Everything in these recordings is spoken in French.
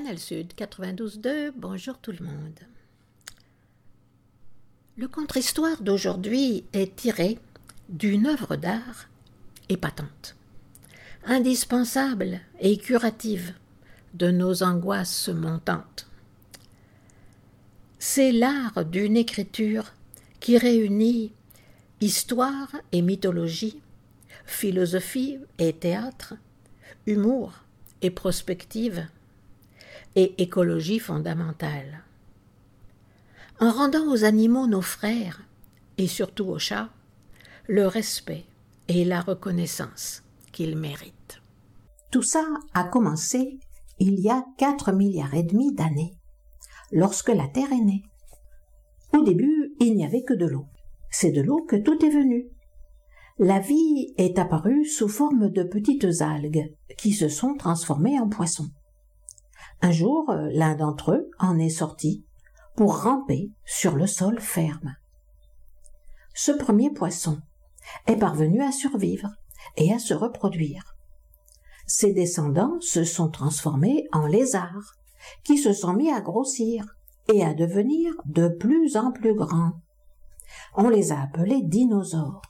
Canal Sud 92.2, bonjour tout le monde. Le contre-histoire d'aujourd'hui est tiré d'une œuvre d'art épatante, indispensable et curative de nos angoisses montantes. C'est l'art d'une écriture qui réunit histoire et mythologie, philosophie et théâtre, humour et prospective, et écologie fondamentale. En rendant aux animaux nos frères, et surtout aux chats, le respect et la reconnaissance qu'ils méritent. Tout ça a commencé il y a 4,5 milliards d'années, lorsque la Terre est née. Au début, il n'y avait que de l'eau. C'est de l'eau que tout est venu. La vie est apparue sous forme de petites algues qui se sont transformées en poissons. Un jour, l'un d'entre eux en est sorti pour ramper sur le sol ferme. Ce premier poisson est parvenu à survivre et à se reproduire. Ses descendants se sont transformés en lézards, qui se sont mis à grossir et à devenir de plus en plus grands. On les a appelés dinosaures.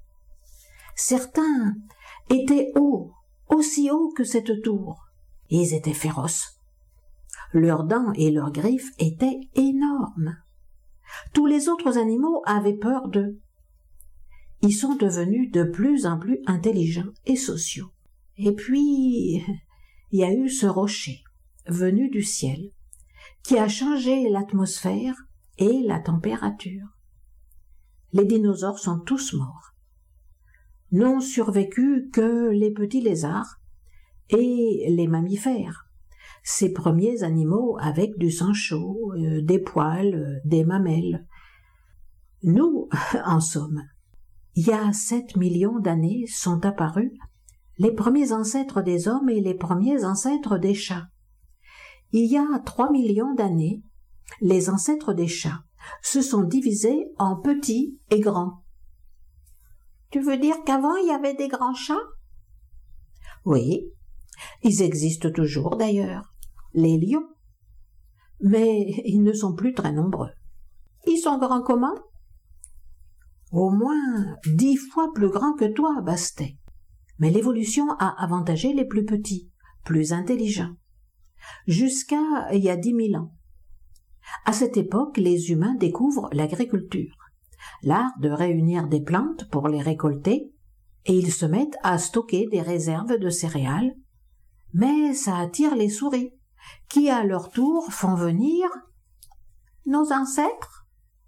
Certains étaient hauts, aussi hauts que cette tour. Ils étaient féroces. Leurs dents et leurs griffes étaient énormes. Tous les autres animaux avaient peur d'eux. Ils sont devenus de plus en plus intelligents et sociaux. Et puis, il y a eu ce rocher, venu du ciel, qui a changé l'atmosphère et la température. Les dinosaures sont tous morts. N'ont survécu que les petits lézards et les mammifères, ces premiers animaux avec du sang chaud, des poils, des mamelles. Nous, en somme, il y a 7 millions d'années sont apparus les premiers ancêtres des hommes et les premiers ancêtres des chats. Il y a 3 millions d'années, les ancêtres des chats se sont divisés en petits et grands. Tu veux dire qu'avant il y avait des grands chats? Oui, ils existent toujours d'ailleurs, les lions. Mais ils ne sont plus très nombreux. Ils sont grands comment? Au moins 10 fois plus grands que toi, Bastet. Mais l'évolution a avantagé les plus petits, plus intelligents. Jusqu'à il y a 10 000 ans. À cette époque, les humains découvrent l'agriculture, l'art de réunir des plantes pour les récolter, et ils se mettent à stocker des réserves de céréales. Mais ça attire les souris, qui à leur tour font venir nos ancêtres.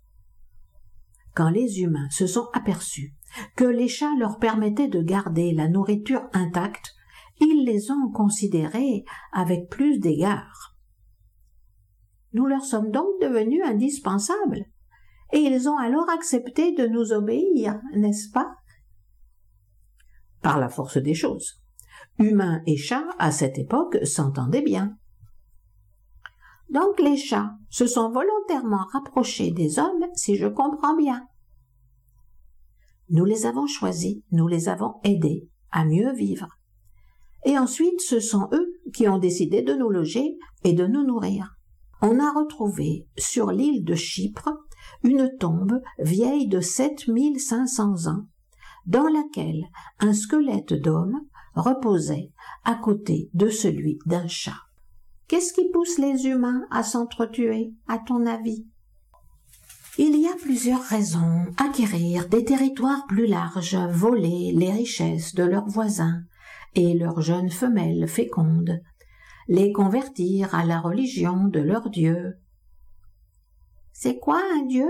Quand les humains se sont aperçus que les chats leur permettaient de garder la nourriture intacte, ils les ont considérés avec plus d'égard. Nous leur sommes donc devenus indispensables, et ils ont alors accepté de nous obéir, n'est-ce pas? Par la force des choses. Humains et chats, à cette époque, s'entendaient bien. Donc les chats se sont volontairement rapprochés des hommes, si je comprends bien. Nous les avons choisis, nous les avons aidés à mieux vivre. Et ensuite, ce sont eux qui ont décidé de nous loger et de nous nourrir. On a retrouvé sur l'île de Chypre une tombe vieille de 7500 ans, dans laquelle un squelette d'homme reposait à côté de celui d'un chat. Qu'est-ce qui pousse les humains à s'entretuer, à ton avis? Il y a plusieurs raisons. Acquérir des territoires plus larges, voler les richesses de leurs voisins et leurs jeunes femelles fécondes, les convertir à la religion de leur Dieu. C'est quoi un Dieu?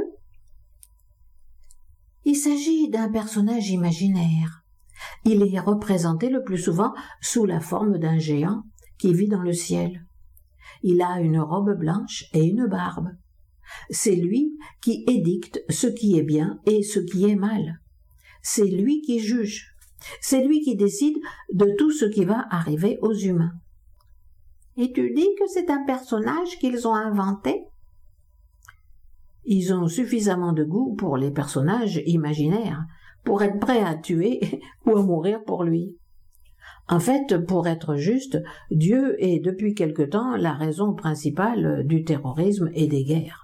Il s'agit d'un personnage imaginaire. Il est représenté le plus souvent sous la forme d'un géant qui vit dans le ciel. Il a une robe blanche et une barbe. C'est lui qui édicte ce qui est bien et ce qui est mal. C'est lui qui juge. C'est lui qui décide de tout ce qui va arriver aux humains. Et tu dis que c'est un personnage qu'ils ont inventé? Ils ont suffisamment de goût pour les personnages imaginaires, pour être prêts à tuer ou à mourir pour lui. En fait, pour être juste, Dieu est depuis quelque temps la raison principale du terrorisme et des guerres.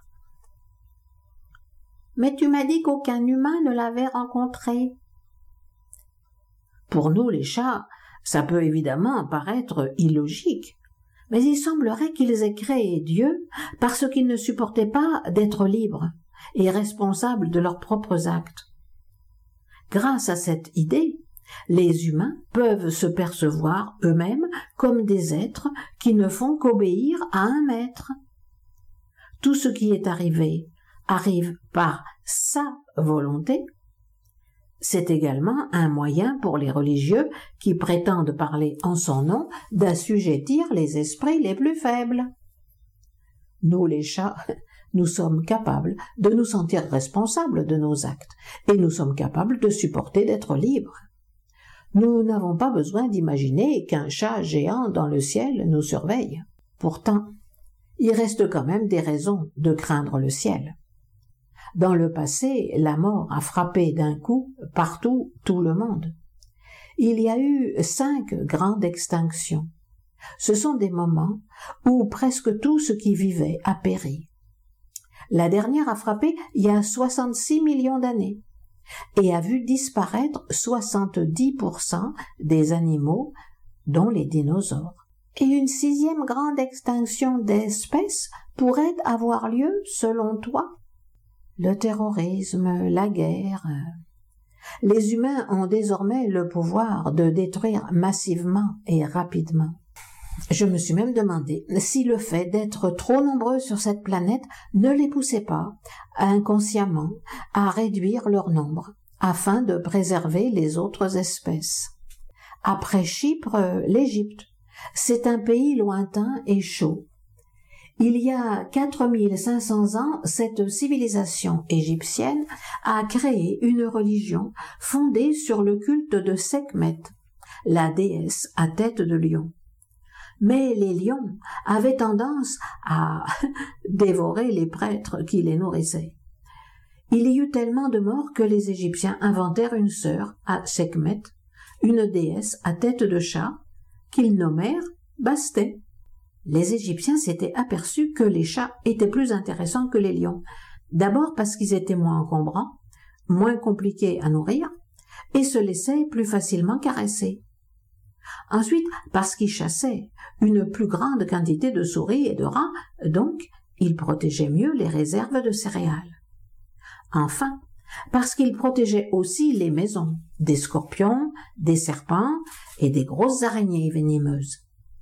Mais tu m'as dit qu'aucun humain ne l'avait rencontré. Pour nous, les chats, ça peut évidemment paraître illogique, mais il semblerait qu'ils aient créé Dieu parce qu'ils ne supportaient pas d'être libres et responsables de leurs propres actes. Grâce à cette idée, les humains peuvent se percevoir eux-mêmes comme des êtres qui ne font qu'obéir à un maître. Tout ce qui est arrivé arrive par sa volonté. C'est également un moyen pour les religieux qui prétendent parler en son nom d'assujettir les esprits les plus faibles. Nous, les chats, nous sommes capables de nous sentir responsables de nos actes et nous sommes capables de supporter d'être libres. Nous n'avons pas besoin d'imaginer qu'un chat géant dans le ciel nous surveille. Pourtant, il reste quand même des raisons de craindre le ciel. Dans le passé, la mort a frappé d'un coup partout tout le monde. Il y a eu 5 grandes extinctions. Ce sont des moments où presque tout ce qui vivait a péri. La dernière a frappé il y a 66 millions d'années et a vu disparaître 70% des animaux, dont les dinosaures. Et une 6e grande extinction d'espèces pourrait avoir lieu, selon toi? Le terrorisme, la guerre. Les humains ont désormais le pouvoir de détruire massivement et rapidement. Je me suis même demandé si le fait d'être trop nombreux sur cette planète ne les poussait pas, inconsciemment, à réduire leur nombre, afin de préserver les autres espèces. Après Chypre, l'Égypte. C'est un pays lointain et chaud. Il y a 4500 ans, cette civilisation égyptienne a créé une religion fondée sur le culte de Sekhmet, la déesse à tête de lion. Mais les lions avaient tendance à dévorer les prêtres qui les nourrissaient. Il y eut tellement de morts que les Égyptiens inventèrent une sœur à Sekhmet, une déesse à tête de chat, qu'ils nommèrent Bastet. Les Égyptiens s'étaient aperçus que les chats étaient plus intéressants que les lions, d'abord parce qu'ils étaient moins encombrants, moins compliqués à nourrir, et se laissaient plus facilement caresser. Ensuite, parce qu'ils chassaient une plus grande quantité de souris et de rats, donc ils protégeaient mieux les réserves de céréales. Enfin, parce qu'ils protégeaient aussi les maisons, des scorpions, des serpents et des grosses araignées venimeuses.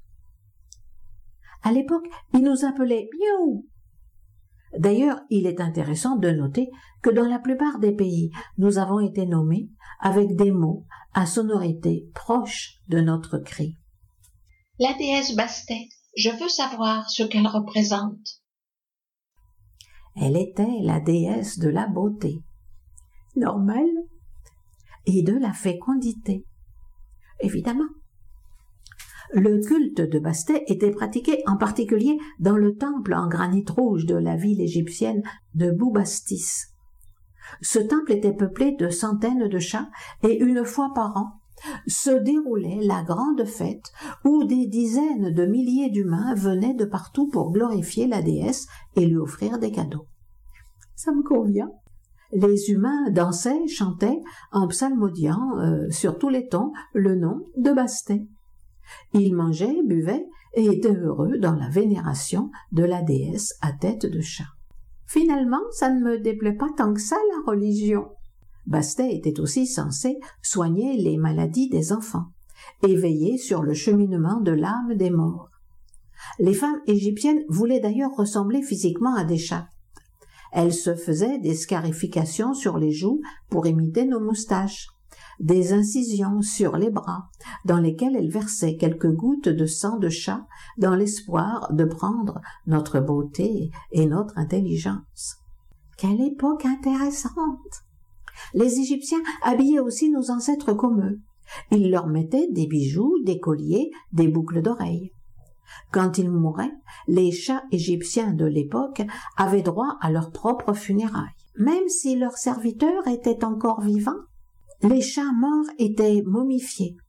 À l'époque, ils nous appelaient « miaou ». D'ailleurs, il est intéressant de noter que dans la plupart des pays, nous avons été nommés avec des mots à sonorité proche de notre cri. La déesse Bastet, je veux savoir ce qu'elle représente. Elle était la déesse de la beauté, normale, et de la fécondité, évidemment. Le culte de Bastet était pratiqué en particulier dans le temple en granit rouge de la ville égyptienne de Boubastis. Ce temple était peuplé de centaines de chats et une fois par an se déroulait la grande fête où des dizaines de milliers d'humains venaient de partout pour glorifier la déesse et lui offrir des cadeaux. Ça me convient. Les humains dansaient, chantaient en psalmodiant sur tous les tons le nom de Bastet. Ils mangeaient, buvaient et étaient heureux dans la vénération de la déesse à tête de chat. Finalement, ça ne me déplaît pas tant que ça, la religion. Bastet était aussi censé soigner les maladies des enfants et veiller sur le cheminement de l'âme des morts. Les femmes égyptiennes voulaient d'ailleurs ressembler physiquement à des chats. Elles se faisaient des scarifications sur les joues pour imiter nos moustaches, des incisions sur les bras, dans lesquelles elles versaient quelques gouttes de sang de chat dans l'espoir de prendre notre beauté et notre intelligence. Quelle époque intéressante! Les Égyptiens habillaient aussi nos ancêtres comme eux. Ils leur mettaient des bijoux, des colliers, des boucles d'oreilles. Quand ils mouraient, les chats égyptiens de l'époque avaient droit à leurs propres funérailles. Même si leurs serviteurs étaient encore vivants, les chats morts étaient momifiés,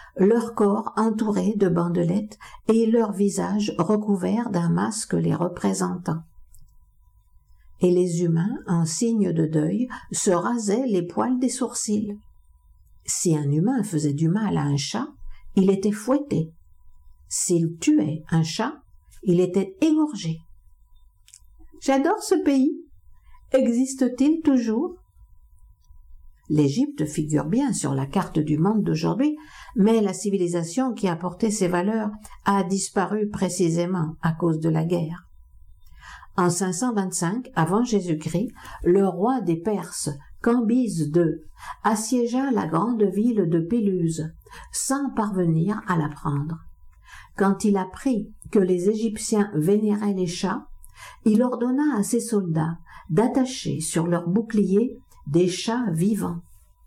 leur corps entouré de bandelettes et leur visage recouvert d'un masque les représentant. Et les humains, en signe de deuil, se rasaient les poils des sourcils. Si un humain faisait du mal à un chat, il était fouetté. S'il tuait un chat, il était égorgé. J'adore ce pays. Existe-t-il toujours? L'Égypte figure bien sur la carte du monde d'aujourd'hui, mais la civilisation qui a porté ses valeurs a disparu précisément à cause de la guerre. En 525 avant Jésus-Christ, le roi des Perses, Cambyse II, assiégea la grande ville de Péluse, sans parvenir à la prendre. Quand il apprit que les Égyptiens vénéraient les chats, il ordonna à ses soldats d'attacher sur leurs boucliers des chats vivants.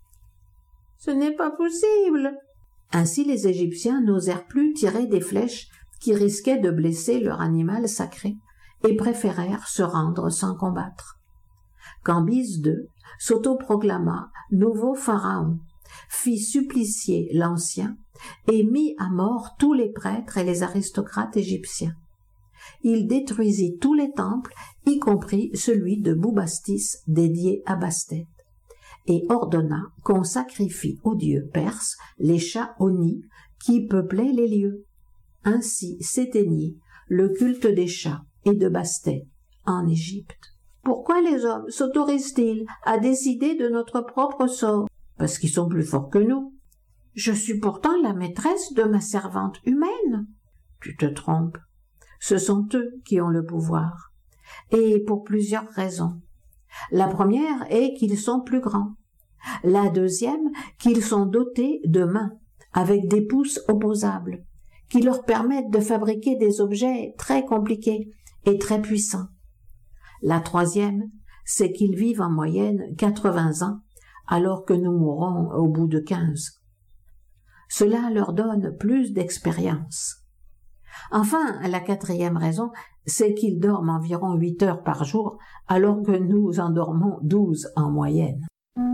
Ce n'est pas possible. Ainsi les Égyptiens n'osèrent plus tirer des flèches qui risquaient de blesser leur animal sacré et préférèrent se rendre sans combattre. Cambyse II s'autoproclama nouveau pharaon, fit supplicier l'ancien et mit à mort tous les prêtres et les aristocrates égyptiens. Il détruisit tous les temples, y compris celui de Boubastis dédié à Bastet, et ordonna qu'on sacrifie aux dieux perses les chats Oni qui peuplaient les lieux. Ainsi s'éteignit le culte des chats et de Bastet en Égypte. Pourquoi les hommes s'autorisent-ils à décider de notre propre sort? Parce qu'ils sont plus forts que nous. Je suis pourtant la maîtresse de ma servante humaine. Tu te trompes. Ce sont eux qui ont le pouvoir. Et pour plusieurs raisons. La première est qu'ils sont plus grands. La deuxième, qu'ils sont dotés de mains, avec des pouces opposables, qui leur permettent de fabriquer des objets très compliqués et très puissants. La troisième, c'est qu'ils vivent en moyenne 80 ans, alors que nous mourrons au bout de 15. Cela leur donne plus d'expérience. Enfin, la quatrième raison, c'est qu'ils dorment environ 8 heures par jour, alors que nous en dormons 12 en moyenne.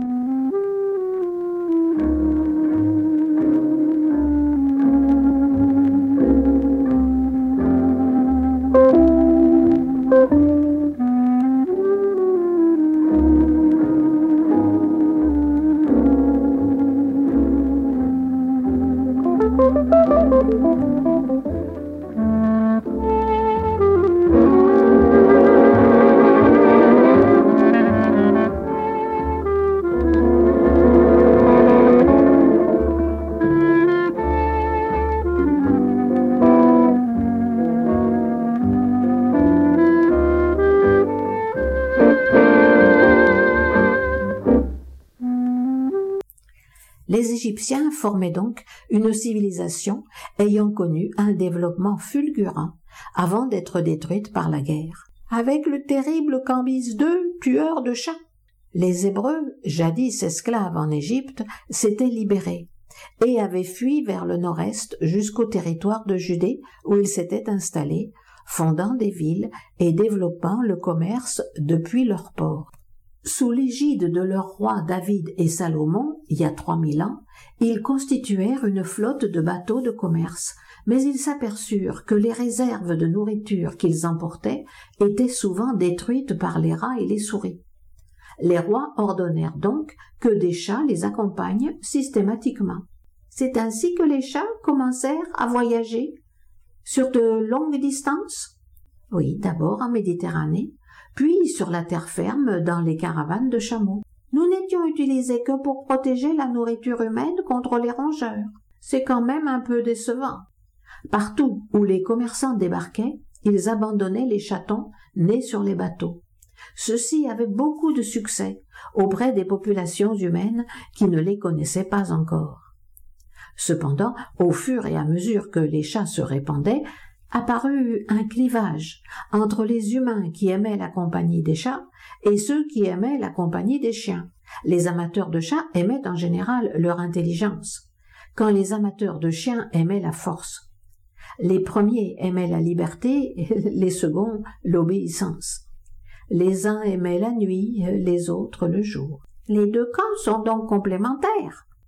Les Égyptiens formaient donc une civilisation ayant connu un développement fulgurant avant d'être détruite par la guerre. Avec le terrible Cambyse II, tueur de chats. Les Hébreux, jadis esclaves en Égypte, s'étaient libérés et avaient fui vers le nord-est jusqu'au territoire de Judée où ils s'étaient installés, fondant des villes et développant le commerce depuis leur port. Sous l'égide de leurs rois David et Salomon, il y a 3000 ans, ils constituèrent une flotte de bateaux de commerce, mais ils s'aperçurent que les réserves de nourriture qu'ils emportaient étaient souvent détruites par les rats et les souris. Les rois ordonnèrent donc que des chats les accompagnent systématiquement. C'est ainsi que les chats commencèrent à voyager sur de longues distances? Oui, d'abord en Méditerranée, puis sur la terre ferme dans les caravanes de chameaux. Nous n'étions utilisés que pour protéger la nourriture humaine contre les rongeurs. C'est quand même un peu décevant. Partout où les commerçants débarquaient, ils abandonnaient les chatons nés sur les bateaux. Ceux-ci avaient beaucoup de succès auprès des populations humaines qui ne les connaissaient pas encore. Cependant, au fur et à mesure que les chats se répandaient, apparut un clivage entre les humains qui aimaient la compagnie des chats et ceux qui aimaient la compagnie des chiens. Les amateurs de chats aimaient en général leur intelligence, quand les amateurs de chiens aimaient la force. Les premiers aimaient la liberté, les seconds l'obéissance. Les uns aimaient la nuit, les autres le jour. Les deux camps sont donc complémentaires.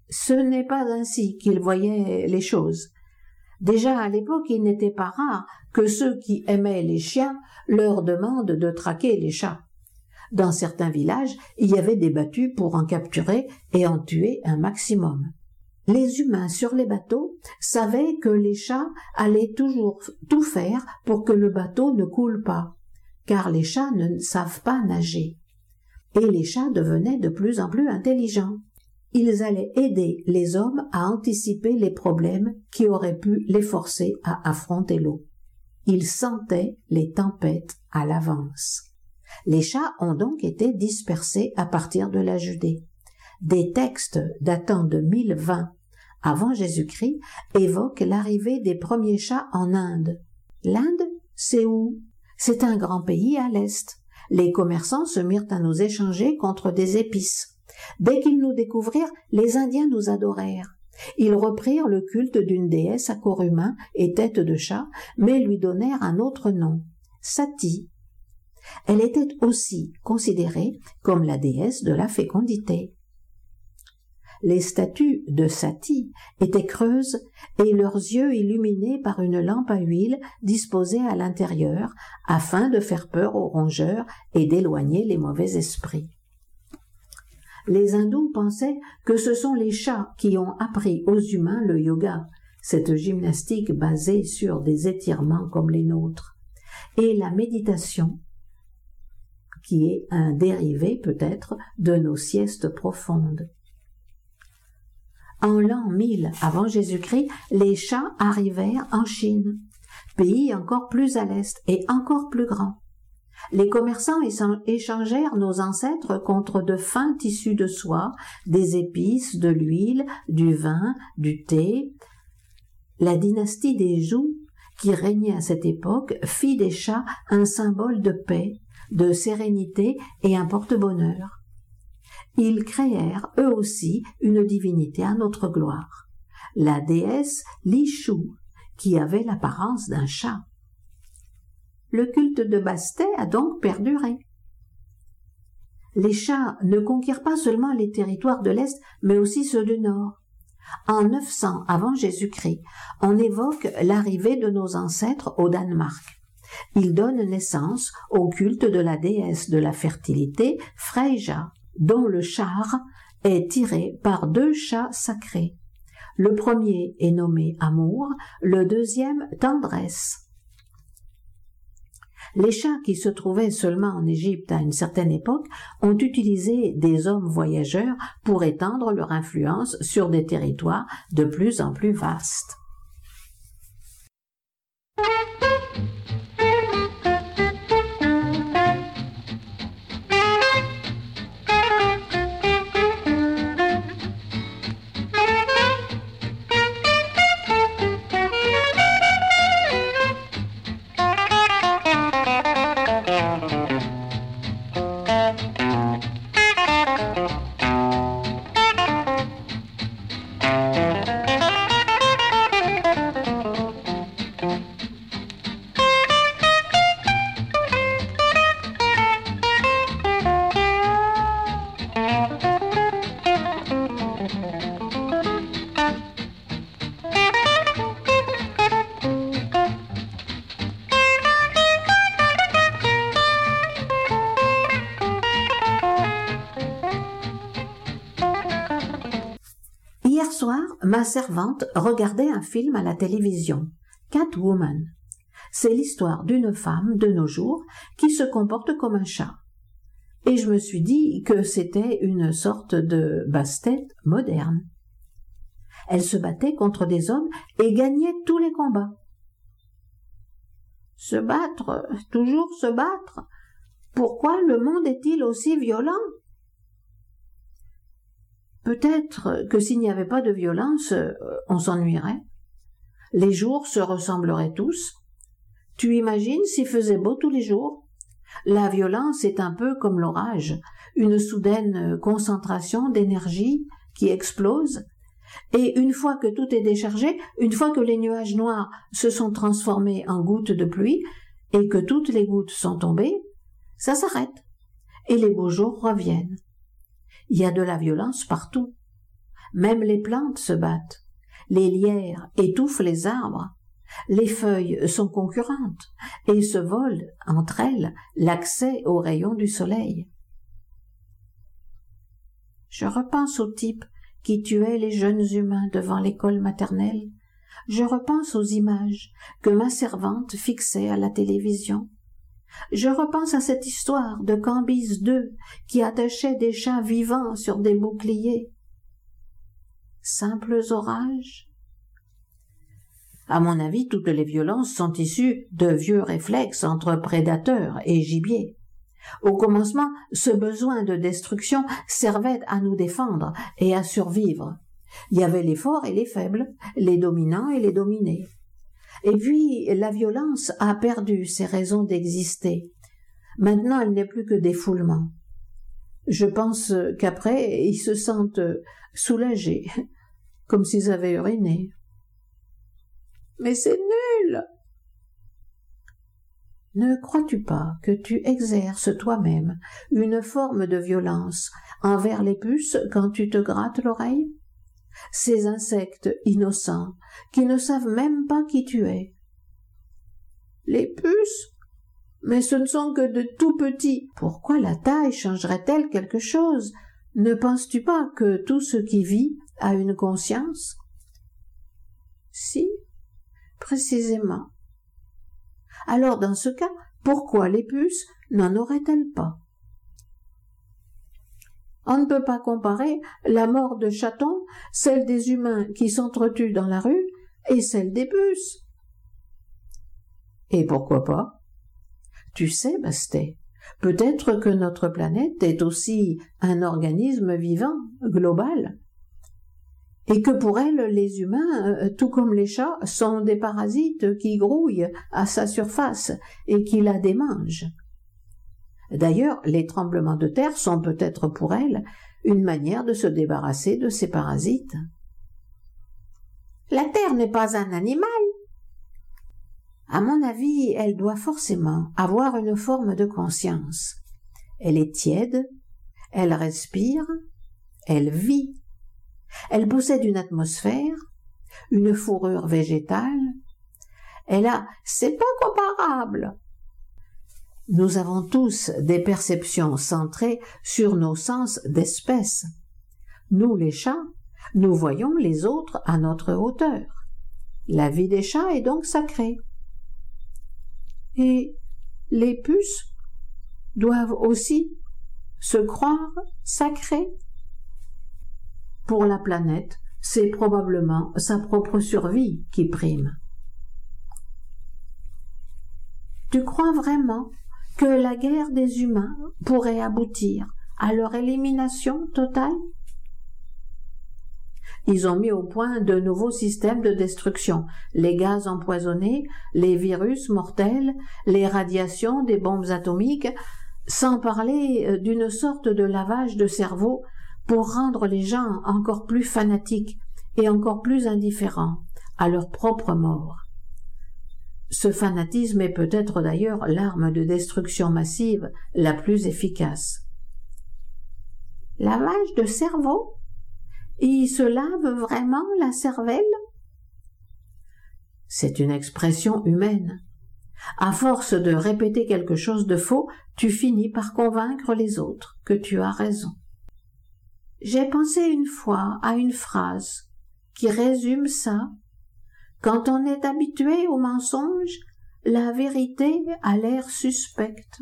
ce n'est pas ainsi qu'ils voyaient les choses. Déjà à l'époque, il n'était pas rare que ceux qui aimaient les chiens leur demandent de traquer les chats. Dans certains villages, il y avait des battues pour en capturer et en tuer un maximum. Les humains sur les bateaux savaient que les chats allaient toujours tout faire pour que le bateau ne coule pas, car les chats ne savent pas nager. Et les chats devenaient de plus en plus intelligents. Ils allaient aider les hommes à anticiper les problèmes qui auraient pu les forcer à affronter l'eau. Ils sentaient les tempêtes à l'avance. Les chats ont donc été dispersés à partir de la Judée. Des textes datant de 1020 avant Jésus-Christ évoquent l'arrivée des premiers chats en Inde. L'Inde, c'est où? C'est un grand pays à l'est. Les commerçants se mirent à nous échanger contre des épices. Dès qu'ils nous découvrirent, les Indiens nous adorèrent. Ils reprirent le culte d'une déesse à corps humain et tête de chat, mais lui donnèrent un autre nom, Sati. Elle était aussi considérée comme la déesse de la fécondité. Les statues de Sati étaient creuses et leurs yeux illuminés par une lampe à huile disposée à l'intérieur afin de faire peur aux rongeurs et d'éloigner les mauvais esprits. Les hindous pensaient que ce sont les chats qui ont appris aux humains le yoga, cette gymnastique basée sur des étirements comme les nôtres, et la méditation, qui est un dérivé peut-être de nos siestes profondes. En l'an 1000 avant Jésus-Christ, les chats arrivèrent en Chine, pays encore plus à l'est et encore plus grand. Les commerçants échangèrent nos ancêtres contre de fins tissus de soie, des épices, de l'huile, du vin, du thé. La dynastie des Zhou, qui régnait à cette époque, fit des chats un symbole de paix, de sérénité et un porte-bonheur. Ils créèrent, eux aussi, une divinité à notre gloire, la déesse Li Shu, qui avait l'apparence d'un chat. Le culte de Bastet a donc perduré. Les chats ne conquirent pas seulement les territoires de l'Est, mais aussi ceux du Nord. En 900 avant Jésus-Christ, on évoque l'arrivée de nos ancêtres au Danemark. Ils donnent naissance au culte de la déesse de la fertilité, Freyja, dont le char est tiré par 2 chats sacrés. Le premier est nommé Amour, le deuxième Tendresse. Les chats qui se trouvaient seulement en Égypte à une certaine époque ont utilisé des hommes voyageurs pour étendre leur influence sur des territoires de plus en plus vastes. Hier soir, ma servante regardait un film à la télévision, Catwoman. C'est l'histoire d'une femme de nos jours qui se comporte comme un chat. Et je me suis dit que c'était une sorte de Bastet moderne. Elle se battait contre des hommes et gagnait tous les combats. Se battre, toujours se battre. Pourquoi le monde est-il aussi violent ? Peut-être que s'il n'y avait pas de violence, on s'ennuierait. Les jours se ressembleraient tous. Tu imagines s'il faisait beau tous les jours ? La violence est un peu comme l'orage, une soudaine concentration d'énergie qui explose. Et une fois que tout est déchargé, une fois que les nuages noirs se sont transformés en gouttes de pluie et que toutes les gouttes sont tombées, ça s'arrête et les beaux jours reviennent. Il y a de la violence partout. Même les plantes se battent. Les lierres étouffent les arbres. Les feuilles sont concurrentes et se volent entre elles l'accès aux rayons du soleil. Je repense au type qui tuait les jeunes humains devant l'école maternelle. Je repense aux images que ma servante fixait à la télévision. Je repense à cette histoire de Cambyse II qui attachait des chats vivants sur des boucliers. Simples orages? À mon avis, toutes les violences sont issues de vieux réflexes entre prédateurs et gibier. Au commencement, ce besoin de destruction servait à nous défendre et à survivre. Il y avait les forts et les faibles, les dominants et les dominés. Et puis, la violence a perdu ses raisons d'exister. Maintenant, elle n'est plus que défoulement. Je pense qu'après, ils se sentent soulagés, comme s'ils avaient uriné. Mais c'est nul! Ne crois-tu pas que tu exerces toi-même une forme de violence envers les puces quand tu te grattes l'oreille? Ces insectes innocents qui ne savent même pas qui tu es. Les puces? Mais ce ne sont que de tout petits. Pourquoi la taille changerait-elle quelque chose? Ne penses-tu pas que tout ce qui vit a une conscience? Si, précisément. Alors dans ce cas, pourquoi les puces n'en auraient-elles pas? On ne peut pas comparer la mort de chatons, celle des humains qui s'entretuent dans la rue, et celle des puces. Et pourquoi pas? Tu sais, Bastet, peut-être que notre planète est aussi un organisme vivant, global, et que pour elle, les humains, tout comme les chats, sont des parasites qui grouillent à sa surface et qui la démangent. D'ailleurs, les tremblements de terre sont peut-être pour elle une manière de se débarrasser de ces parasites. La terre n'est pas un animal. À mon avis, elle doit forcément avoir une forme de conscience. Elle est tiède, elle respire, elle vit. Elle possède une atmosphère, une fourrure végétale. C'est pas comparable. Nous avons tous des perceptions centrées sur nos sens d'espèce. Nous, les chats, nous voyons les autres à notre hauteur. La vie des chats est donc sacrée. Et les puces doivent aussi se croire sacrées. Pour la planète, c'est probablement sa propre survie qui prime. Tu crois vraiment que la guerre des humains pourrait aboutir à leur élimination totale? Ils ont mis au point de nouveaux systèmes de destruction, les gaz empoisonnés, les virus mortels, les radiations des bombes atomiques, sans parler d'une sorte de lavage de cerveau pour rendre les gens encore plus fanatiques et encore plus indifférents à leur propre mort. Ce fanatisme est peut-être d'ailleurs l'arme de destruction massive la plus efficace. Lavage de cerveau? Il se lave vraiment la cervelle? C'est une expression humaine. À force de répéter quelque chose de faux, tu finis par convaincre les autres que tu as raison. J'ai pensé une fois à une phrase qui résume ça. Quand on est habitué au mensonge, la vérité a l'air suspecte.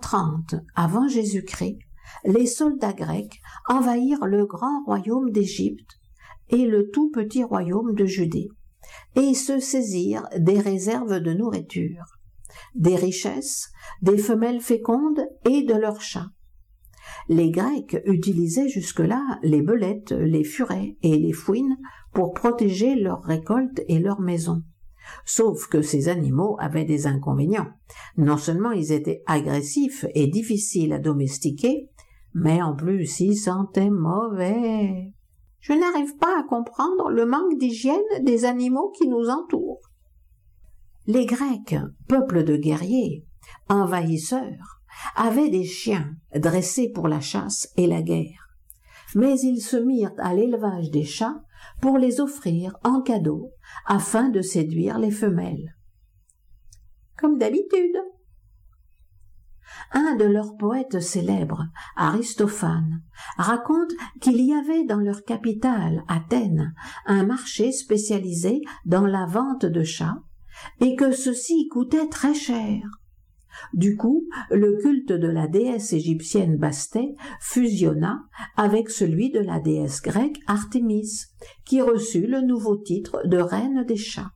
30 avant Jésus-Christ, les soldats grecs envahirent le grand royaume d'Égypte et le tout petit royaume de Judée, et se saisirent des réserves de nourriture, des richesses, des femelles fécondes et de leurs chats. Les Grecs utilisaient jusque-là les belettes, les furets et les fouines pour protéger leurs récoltes et leurs maisons. Sauf que ces animaux avaient des inconvénients. Non seulement ils étaient agressifs et difficiles à domestiquer, mais en plus ils sentaient mauvais. Je n'arrive pas à comprendre le manque d'hygiène des animaux qui nous entourent. Les Grecs, peuple de guerriers, envahisseurs, avaient des chiens dressés pour la chasse et la guerre, mais ils se mirent à l'élevage des chats pour les offrir en cadeau afin de séduire les femelles. Comme d'habitude. Un de leurs poètes célèbres, Aristophane, raconte qu'il y avait dans leur capitale, Athènes, un marché spécialisé dans la vente de chats et que ceci coûtait très cher. Du coup, le culte de la déesse égyptienne Bastée fusionna avec celui de la déesse grecque Artémis, qui reçut le nouveau titre de reine des chats.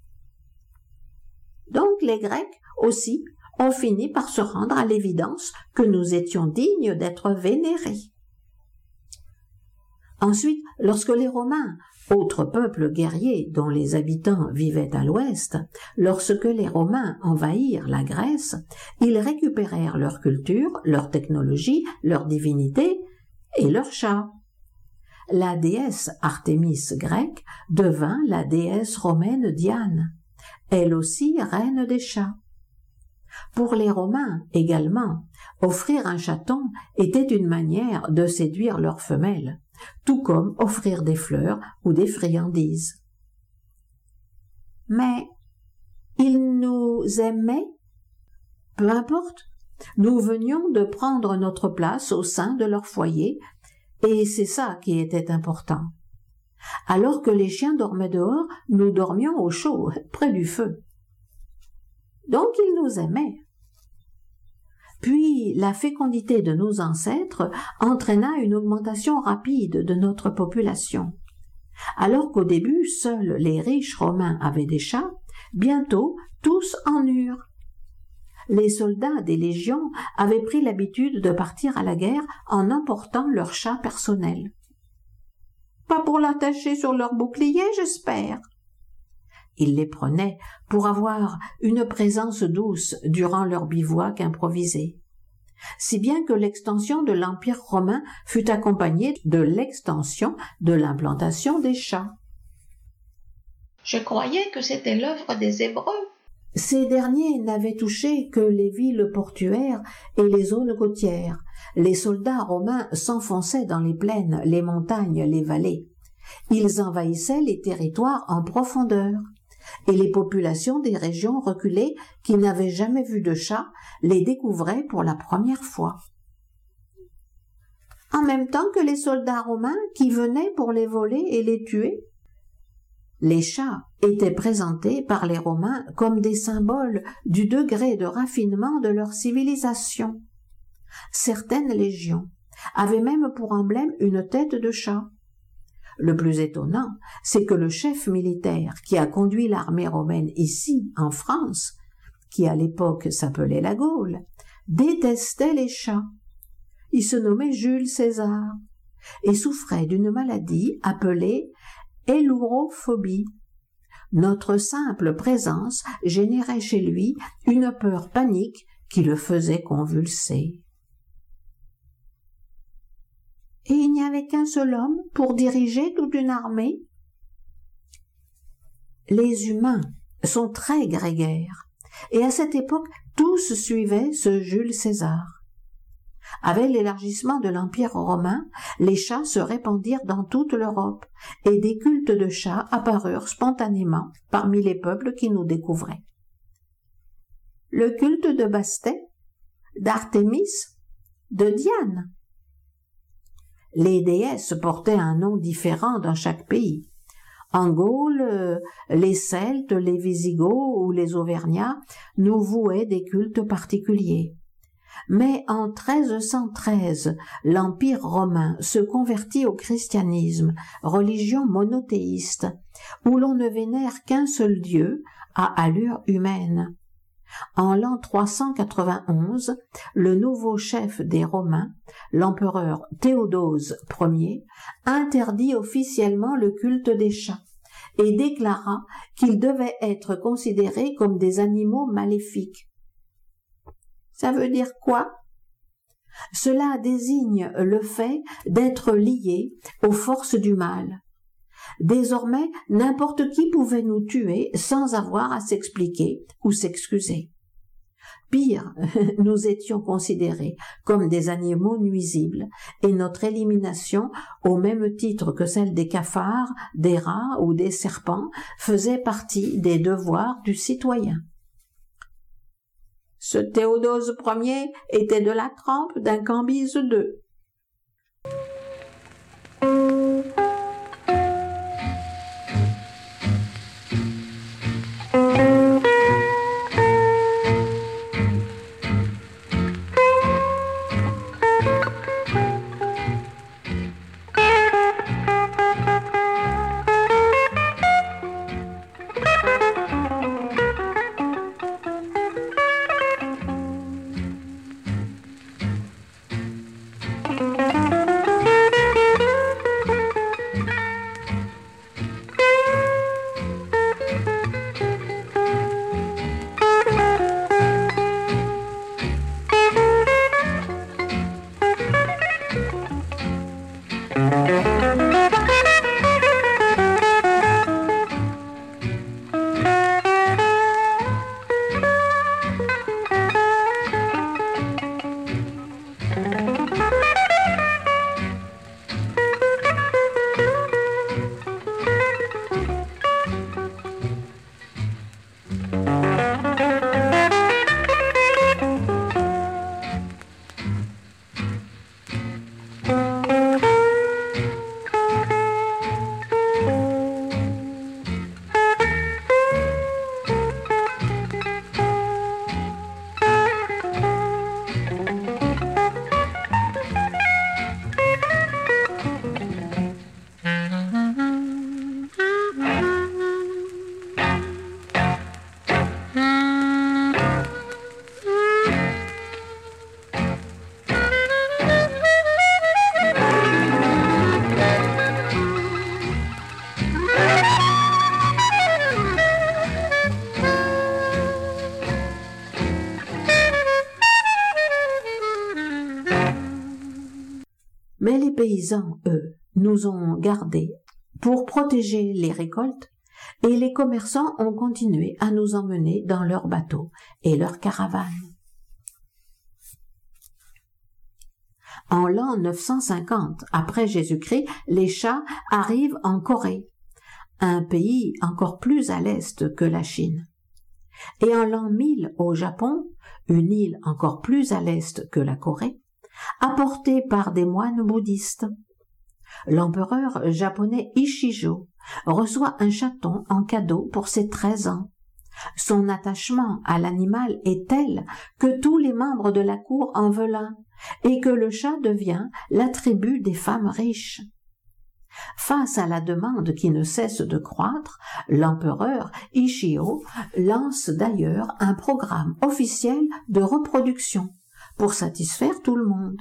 Donc les Grecs aussi ont fini par se rendre à l'évidence que nous étions dignes d'être vénérés. Ensuite, lorsque les Romains, autre peuple guerrier dont les habitants vivaient à l'ouest, lorsque les Romains envahirent la Grèce, ils récupérèrent leur culture, leur technologie, leur divinité et leurs chats. La déesse Artémis grecque devint la déesse romaine Diane, elle aussi reine des chats. Pour les Romains également, offrir un chaton était une manière de séduire leurs femelles, tout comme offrir des fleurs ou des friandises. Mais ils nous aimaient? Peu importe, nous venions de prendre notre place au sein de leur foyer, et c'est ça qui était important. Alors que les chiens dormaient dehors, nous dormions au chaud, près du feu. Donc ils nous aimaient. Puis la fécondité de nos ancêtres entraîna une augmentation rapide de notre population. Alors qu'au début, seuls les riches romains avaient des chats, bientôt tous en eurent. Les soldats des légions avaient pris l'habitude de partir à la guerre en emportant leur chat personnel. Pas pour l'attacher sur leur bouclier, j'espère. Ils les prenaient pour avoir une présence douce durant leur bivouac improvisé. Si bien que l'extension de l'Empire romain fut accompagnée de l'extension de l'implantation des chats. Je croyais que c'était l'œuvre des Hébreux. Ces derniers n'avaient touché que les villes portuaires et les zones côtières. Les soldats romains s'enfonçaient dans les plaines, les montagnes, les vallées. Ils envahissaient les territoires en profondeur. Et les populations des régions reculées qui n'avaient jamais vu de chats les découvraient pour la première fois. En même temps que les soldats romains qui venaient pour les voler et les tuer. Les chats étaient présentés par les Romains comme des symboles du degré de raffinement de leur civilisation. Certaines légions avaient même pour emblème une tête de chat. Le plus étonnant, c'est que le chef militaire qui a conduit l'armée romaine ici, en France, qui à l'époque s'appelait la Gaule, détestait les chats. Il se nommait Jules César et souffrait d'une maladie appelée hélourophobie. Notre simple présence générait chez lui une peur panique qui le faisait convulser. Et il n'y avait qu'un seul homme pour diriger toute une armée. Les humains sont très grégaires, et à cette époque, tous suivaient ce Jules César. Avec l'élargissement de l'Empire romain, les chats se répandirent dans toute l'Europe, et des cultes de chats apparurent spontanément parmi les peuples qui nous découvraient. Le culte de Bastée, d'Artémis, de Diane. Les déesses portaient un nom différent dans chaque pays. En Gaule, les Celtes, les Visigoths ou les Auvergnats nous vouaient des cultes particuliers. Mais en 1313, l'Empire romain se convertit au christianisme, religion monothéiste, où l'on ne vénère qu'un seul Dieu à allure humaine. En l'an 391, le nouveau chef des Romains, l'empereur Théodose Ier, interdit officiellement le culte des chats et déclara qu'ils devaient être considérés comme des animaux maléfiques. Ça veut dire quoi? Cela désigne le fait d'être lié aux forces du mal. Désormais, n'importe qui pouvait nous tuer sans avoir à s'expliquer ou s'excuser. Pire, nous étions considérés comme des animaux nuisibles et notre élimination, au même titre que celle des cafards, des rats ou des serpents, faisait partie des devoirs du citoyen. Ce Théodose Ier était de la trempe d'un Cambyse II. Mais les paysans, eux, nous ont gardés pour protéger les récoltes et les commerçants ont continué à nous emmener dans leurs bateaux et leurs caravanes. En l'an 950 après Jésus-Christ, les chats arrivent en Corée, un pays encore plus à l'est que la Chine. Et en l'an 1000 au Japon, une île encore plus à l'est que la Corée, apportée par des moines bouddhistes. L'empereur japonais Ishijo reçoit un chaton en cadeau pour ses 13 ans. Son attachement à l'animal est tel que tous les membres de la cour en veulent un, et que le chat devient l'attribut des femmes riches. Face à la demande qui ne cesse de croître, l'empereur Ishio lance d'ailleurs un programme officiel de reproduction pour satisfaire tout le monde.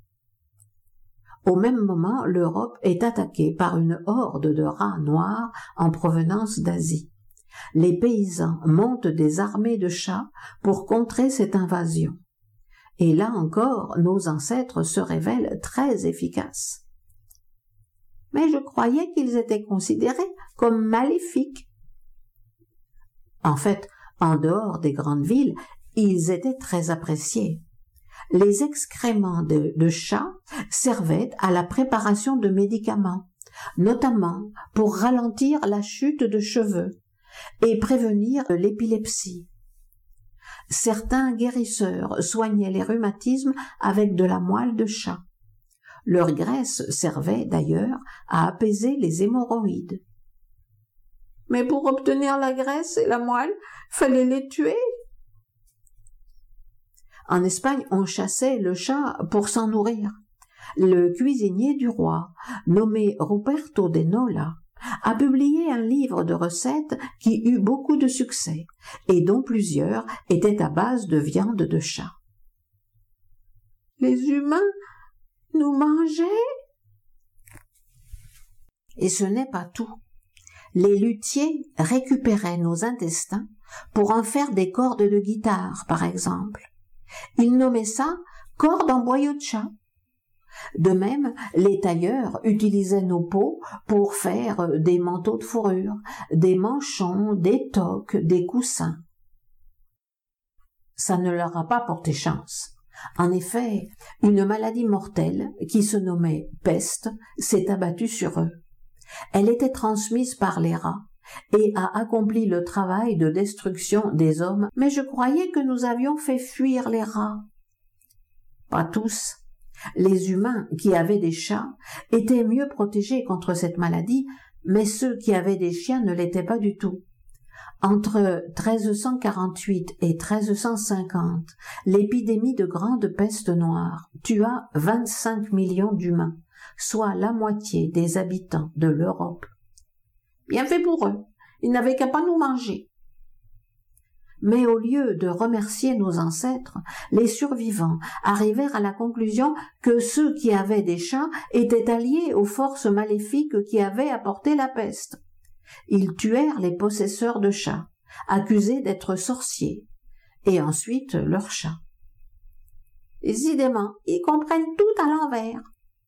Au même moment, l'Europe est attaquée par une horde de rats noirs en provenance d'Asie. Les paysans montent des armées de chats pour contrer cette invasion. Et là encore, nos ancêtres se révèlent très efficaces. Mais je croyais qu'ils étaient considérés comme maléfiques. En fait, en dehors des grandes villes, ils étaient très appréciés. Les excréments de chats servaient à la préparation de médicaments, notamment pour ralentir la chute de cheveux et prévenir l'épilepsie. Certains guérisseurs soignaient les rhumatismes avec de la moelle de chat. Leur graisse servait d'ailleurs à apaiser les hémorroïdes. Mais pour obtenir la graisse et la moelle, fallait les tuer. En Espagne, on chassait le chat pour s'en nourrir. Le cuisinier du roi, nommé Ruperto de Nola, a publié un livre de recettes qui eut beaucoup de succès et dont plusieurs étaient à base de viande de chat. Les humains nous mangeaient? Et ce n'est pas tout. Les luthiers récupéraient nos intestins pour en faire des cordes de guitare, par exemple. Ils nommaient ça cordes en boyau de chat. De même, les tailleurs utilisaient nos peaux pour faire des manteaux de fourrure, des manchons, des toques, des coussins. Ça ne leur a pas porté chance. En effet, une maladie mortelle, qui se nommait peste, s'est abattue sur eux. Elle était transmise par les rats et a accompli le travail de destruction des hommes, mais je croyais que nous avions fait fuir les rats. Pas tous. Les humains qui avaient des chats étaient mieux protégés contre cette maladie, mais ceux qui avaient des chiens ne l'étaient pas du tout. Entre 1348 et 1350, l'épidémie de grande peste noire tua 25 millions d'humains, soit la moitié des habitants de l'Europe. Bien fait pour eux, ils n'avaient qu'à pas nous manger. Mais au lieu de remercier nos ancêtres, les survivants arrivèrent à la conclusion que ceux qui avaient des chats étaient alliés aux forces maléfiques qui avaient apporté la peste. Ils tuèrent les possesseurs de chats, accusés d'être sorciers, et ensuite leurs chats. Décidément, ils comprennent tout à l'envers.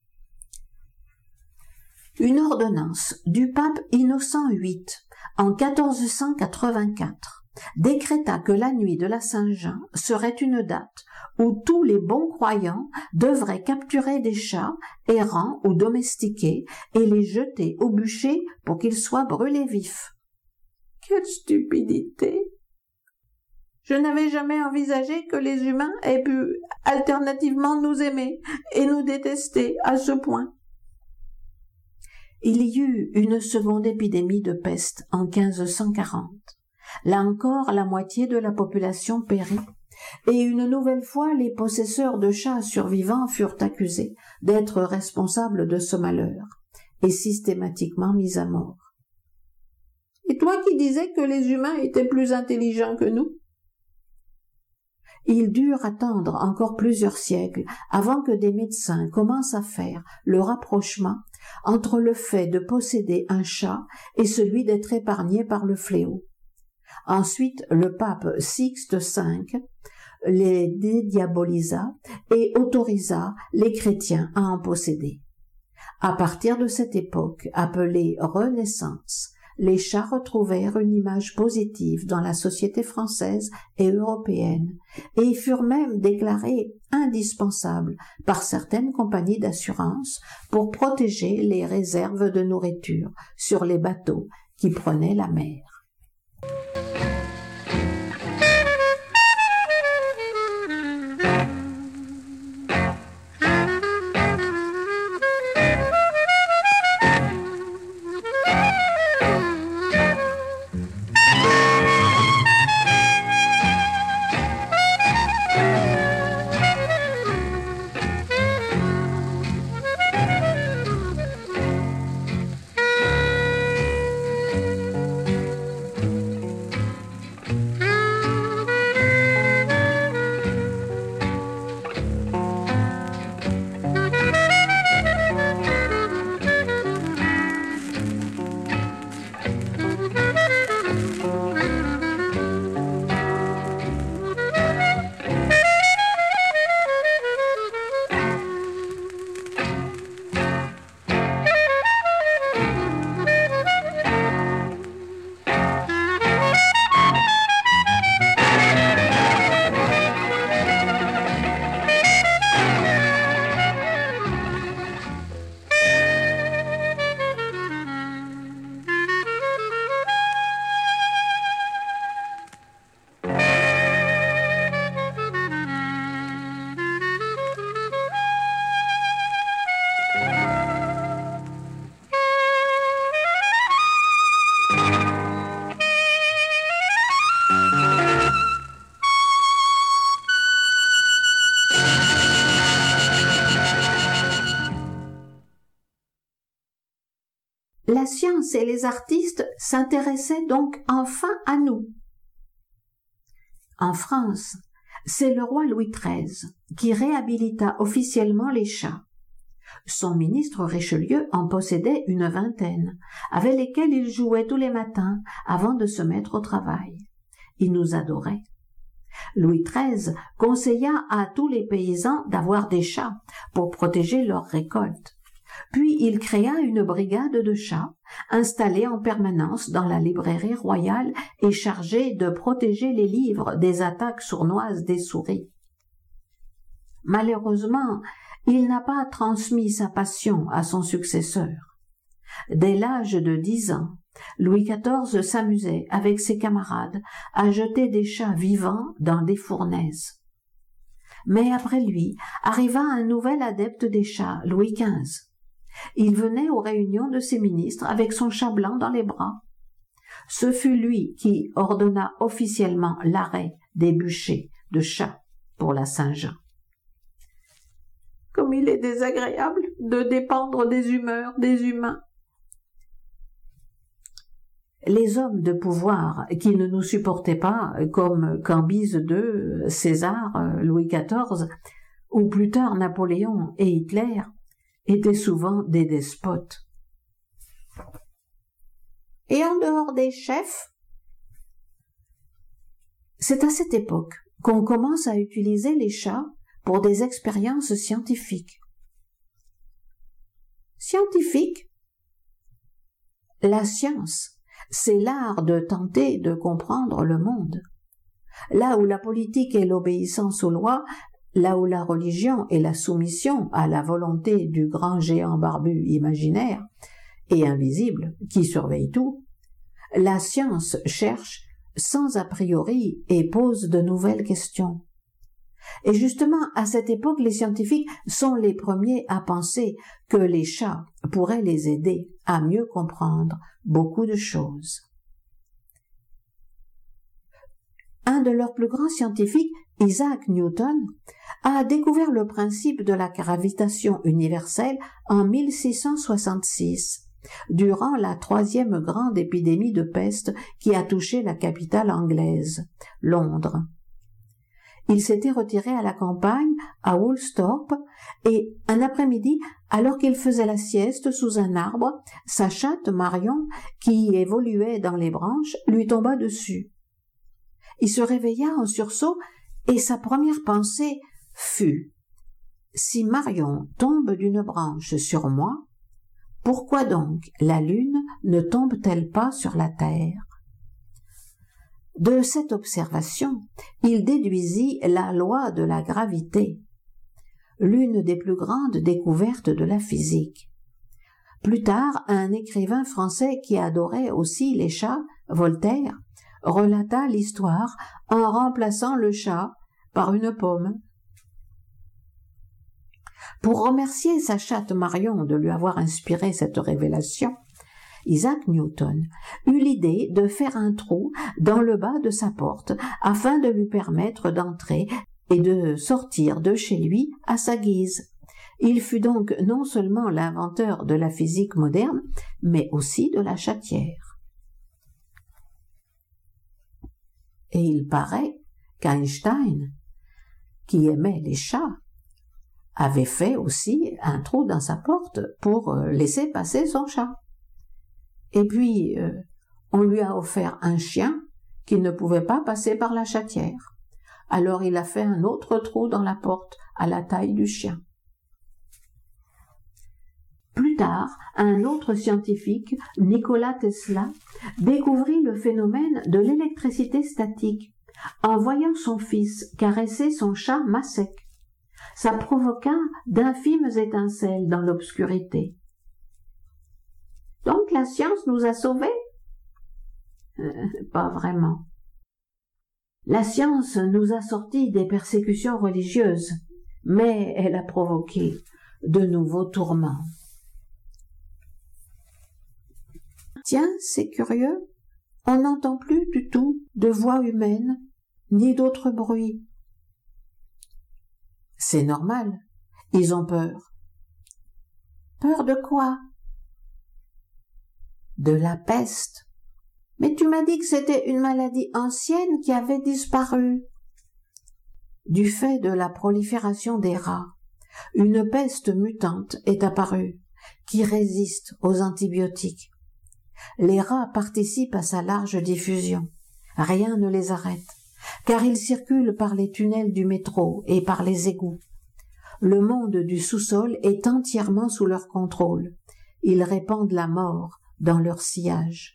Une ordonnance du pape Innocent VIII en 1484 décréta que la nuit de la Saint-Jean serait une date où tous les bons croyants devraient capturer des chats errants ou domestiqués et les jeter au bûcher pour qu'ils soient brûlés vifs. Quelle stupidité! Je n'avais jamais envisagé que les humains aient pu alternativement nous aimer et nous détester à ce point. Il y eut une seconde épidémie de peste en 1540. Là encore, la moitié de la population périt, et une nouvelle fois, les possesseurs de chats survivants furent accusés d'être responsables de ce malheur, et systématiquement mis à mort. Et toi qui disais que les humains étaient plus intelligents que nous? Ils durent attendre encore plusieurs siècles avant que des médecins commencent à faire le rapprochement entre le fait de posséder un chat et celui d'être épargné par le fléau. Ensuite, le pape Sixte V les dédiabolisa et autorisa les chrétiens à en posséder. À partir de cette époque, appelée Renaissance, les chats retrouvèrent une image positive dans la société française et européenne et furent même déclarés indispensables par certaines compagnies d'assurance pour protéger les réserves de nourriture sur les bateaux qui prenaient la mer. La science et les artistes s'intéressaient donc enfin à nous. En France, c'est le roi Louis XIII qui réhabilita officiellement les chats. Son ministre Richelieu en possédait une vingtaine, avec lesquels il jouait tous les matins avant de se mettre au travail. Il nous adorait. Louis XIII conseilla à tous les paysans d'avoir des chats pour protéger leurs récoltes. Puis il créa une brigade de chats, installée en permanence dans la librairie royale et chargée de protéger les livres des attaques sournoises des souris. Malheureusement, il n'a pas transmis sa passion à son successeur. Dès l'âge de 10 ans, Louis XIV s'amusait avec ses camarades à jeter des chats vivants dans des fournaises. Mais après lui arriva un nouvel adepte des chats, Louis XV. Il venait aux réunions de ses ministres avec son chat blanc dans les bras. Ce fut lui qui ordonna officiellement l'arrêt des bûchers de chats pour la Saint-Jean. Comme il est désagréable de dépendre des humeurs des humains. Les hommes de pouvoir qui ne nous supportaient pas, comme Cambyse II, César, Louis XIV, ou plus tard Napoléon et Hitler, étaient souvent des despotes. Et en dehors des chefs, c'est à cette époque qu'on commence à utiliser les chats pour des expériences scientifiques. Scientifique? La science, c'est l'art de tenter de comprendre le monde. Là où la politique est l'obéissance aux lois, là où la religion est la soumission à la volonté du grand géant barbu imaginaire et invisible qui surveille tout, la science cherche sans a priori et pose de nouvelles questions. Et justement, à cette époque, les scientifiques sont les premiers à penser que les chats pourraient les aider à mieux comprendre beaucoup de choses. Un de leurs plus grands scientifiques, Isaac Newton, a découvert le principe de la gravitation universelle en 1666, durant la 3e grande épidémie de peste qui a touché la capitale anglaise, Londres. Il s'était retiré à la campagne, à Woolsthorpe, et un après-midi, alors qu'il faisait la sieste sous un arbre, sa chatte Marion, qui évoluait dans les branches, lui tomba dessus. Il se réveilla en sursaut, et sa première pensée fut « Si Marion tombe d'une branche sur moi, pourquoi donc la lune ne tombe-t-elle pas sur la terre ?» De cette observation, il déduisit la loi de la gravité, l'une des plus grandes découvertes de la physique. Plus tard, un écrivain français qui adorait aussi les chats, Voltaire, relata l'histoire en remplaçant le chat par une pomme. Pour remercier sa chatte Marion de lui avoir inspiré cette révélation, Isaac Newton eut l'idée de faire un trou dans le bas de sa porte afin de lui permettre d'entrer et de sortir de chez lui à sa guise. Il fut donc non seulement l'inventeur de la physique moderne, mais aussi de la chatière. Et il paraît qu'Einstein, qui aimait les chats, avait fait aussi un trou dans sa porte pour laisser passer son chat. Et puis, on lui a offert un chien qui ne pouvait pas passer par la chatière. Alors il a fait un autre trou dans la porte à la taille du chien. Plus tard, un autre scientifique, Nikola Tesla, découvrit le phénomène de l'électricité statique en voyant son fils caresser son chat Masek. Ça provoqua d'infimes étincelles dans l'obscurité. Donc la science nous a sauvés? Pas vraiment. La science nous a sortis des persécutions religieuses, mais elle a provoqué de nouveaux tourments. Tiens, c'est curieux, on n'entend plus du tout de voix humaine, ni d'autres bruits. C'est normal, ils ont peur. Peur de quoi? de la peste. Mais tu m'as dit que c'était une maladie ancienne qui avait disparu. Du fait de la prolifération des rats, une peste mutante est apparue qui résiste aux antibiotiques. Les rats participent à sa large diffusion. Rien ne les arrête, car ils circulent par les tunnels du métro et par les égouts. Le monde du sous-sol est entièrement sous leur contrôle. Ils répandent la mort dans leur sillage.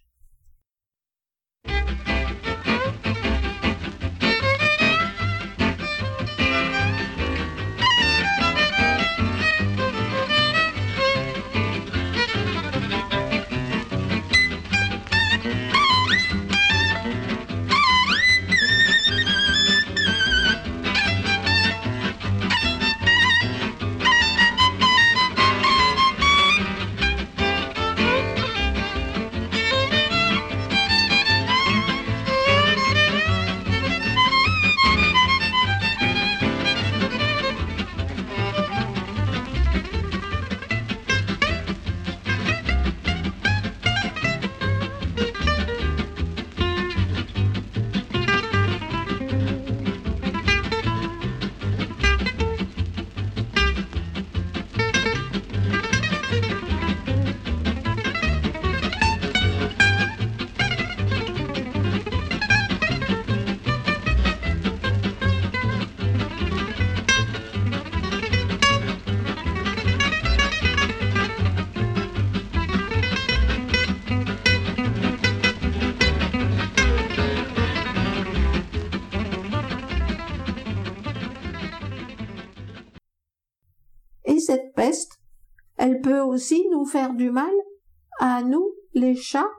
Et cette peste, elle peut aussi nous faire du mal, à nous, les chats?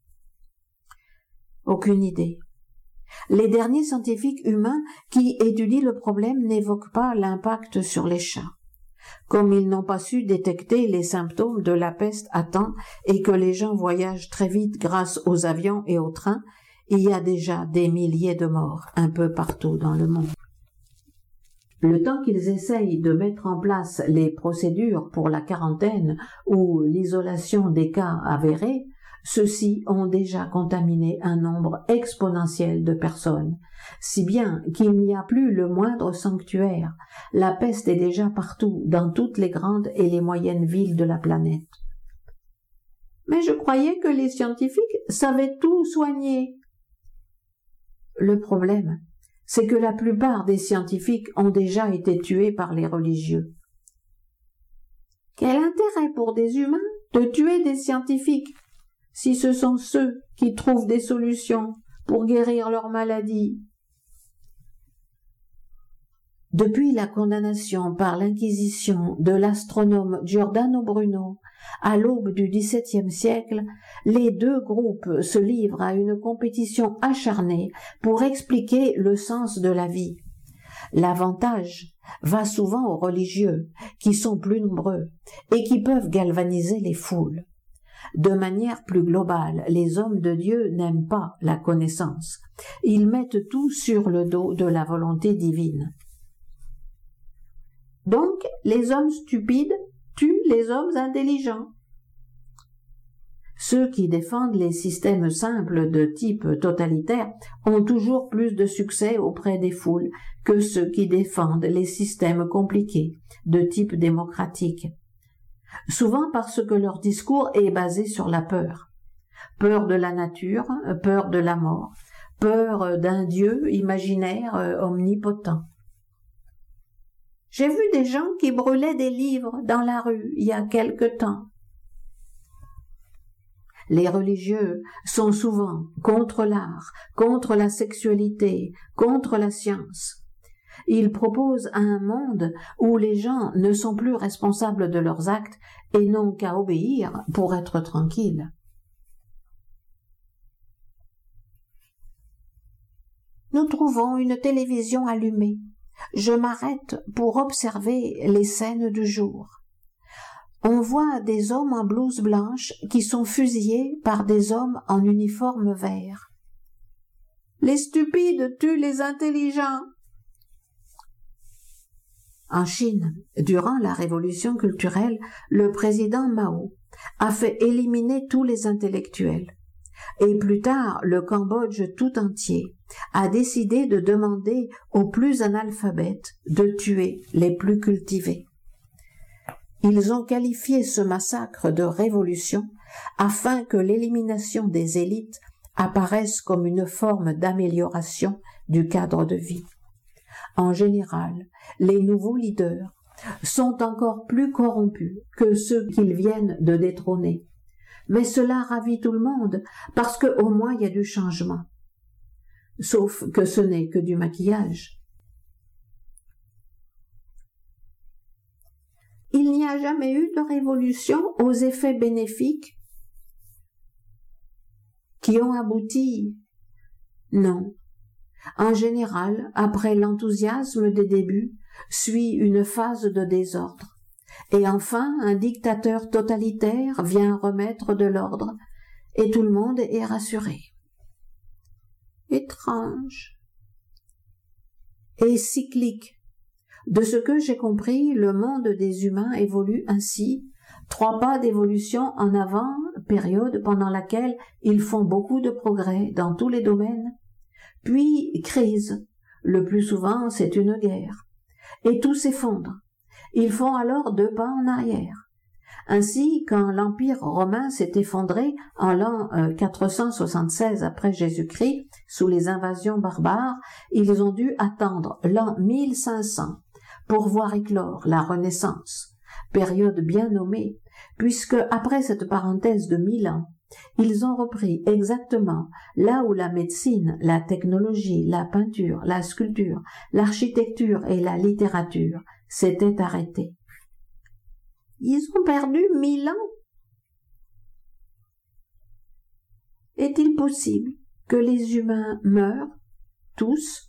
Aucune idée. Les derniers scientifiques humains qui étudient le problème n'évoquent pas l'impact sur les chats. Comme ils n'ont pas su détecter les symptômes de la peste à temps et que les gens voyagent très vite grâce aux avions et aux trains, il y a déjà des milliers de morts un peu partout dans le monde. Le temps qu'ils essayent de mettre en place les procédures pour la quarantaine ou l'isolation des cas avérés, ceux-ci ont déjà contaminé un nombre exponentiel de personnes, si bien qu'il n'y a plus le moindre sanctuaire. La peste est déjà partout, dans toutes les grandes et les moyennes villes de la planète. Mais je croyais que les scientifiques savaient tout soigner. Le problème, c'est que la plupart des scientifiques ont déjà été tués par les religieux. Quel intérêt pour des humains de tuer des scientifiques, si ce sont ceux qui trouvent des solutions pour guérir leurs maladies? Depuis la condamnation par l'Inquisition de l'astronome Giordano Bruno à l'aube du XVIIe siècle, les deux groupes se livrent à une compétition acharnée pour expliquer le sens de la vie. L'avantage va souvent aux religieux, qui sont plus nombreux et qui peuvent galvaniser les foules. De manière plus globale, les hommes de Dieu n'aiment pas la connaissance. Ils mettent tout sur le dos de la volonté divine. Donc, les hommes stupides tuent les hommes intelligents. Ceux qui défendent les systèmes simples de type totalitaire ont toujours plus de succès auprès des foules que ceux qui défendent les systèmes compliqués de type démocratique. Souvent parce que leur discours est basé sur la peur. Peur de la nature, peur de la mort, peur d'un Dieu imaginaire omnipotent. J'ai vu des gens qui brûlaient des livres dans la rue il y a quelque temps. Les religieux sont souvent contre l'art, contre la sexualité, contre la science. Ils proposent un monde où les gens ne sont plus responsables de leurs actes et n'ont qu'à obéir pour être tranquilles. Nous trouvons une télévision allumée. Je m'arrête pour observer les scènes du jour. On voit des hommes en blouse blanche qui sont fusillés par des hommes en uniforme vert. Les stupides tuent les intelligents. En Chine, durant la révolution culturelle, le président Mao a fait éliminer tous les intellectuels. Et plus tard, le Cambodge tout entier a décidé de demander aux plus analphabètes de tuer les plus cultivés. Ils ont qualifié ce massacre de révolution afin que l'élimination des élites apparaisse comme une forme d'amélioration du cadre de vie. En général, les nouveaux leaders sont encore plus corrompus que ceux qu'ils viennent de détrôner. Mais cela ravit tout le monde parce qu'au moins il y a du changement. Sauf que ce n'est que du maquillage. Il n'y a jamais eu de révolution aux effets bénéfiques qui ont abouti. Non. En général, après l'enthousiasme des débuts, suit une phase de désordre. Et enfin, un dictateur totalitaire vient remettre de l'ordre, et tout le monde est rassuré. Étrange. Et cyclique. De ce que j'ai compris, le monde des humains évolue ainsi, 3 pas d'évolution en avant, période pendant laquelle ils font beaucoup de progrès dans tous les domaines, puis crise, le plus souvent c'est une guerre, et tout s'effondre. Ils font alors 2 pas en arrière. Ainsi, quand l'Empire romain s'est effondré en l'an 476 après Jésus-Christ, sous les invasions barbares, ils ont dû attendre l'an 1500 pour voir éclore la Renaissance, période bien nommée, puisque après cette parenthèse de 1000 ans, ils ont repris exactement là où la médecine, la technologie, la peinture, la sculpture, l'architecture et la littérature s'étaient arrêtés. Ils ont perdu 1000 ans. Est-il possible que les humains meurent, tous?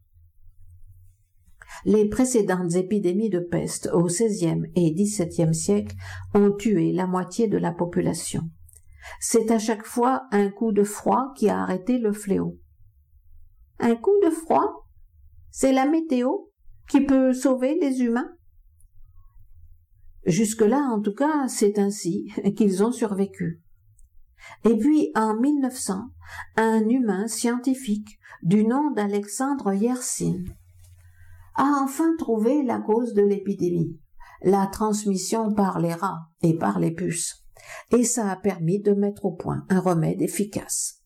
Les précédentes épidémies de peste au XVIe et XVIIe siècle ont tué la moitié de la population. C'est à chaque fois un coup de froid qui a arrêté le fléau. Un coup de froid? C'est la météo qui peut sauver les humains? Jusque-là, en tout cas, c'est ainsi qu'ils ont survécu. Et puis, en 1900, un humain scientifique du nom d'Alexandre Yersin a enfin trouvé la cause de l'épidémie, la transmission par les rats et par les puces. Et ça a permis de mettre au point un remède efficace.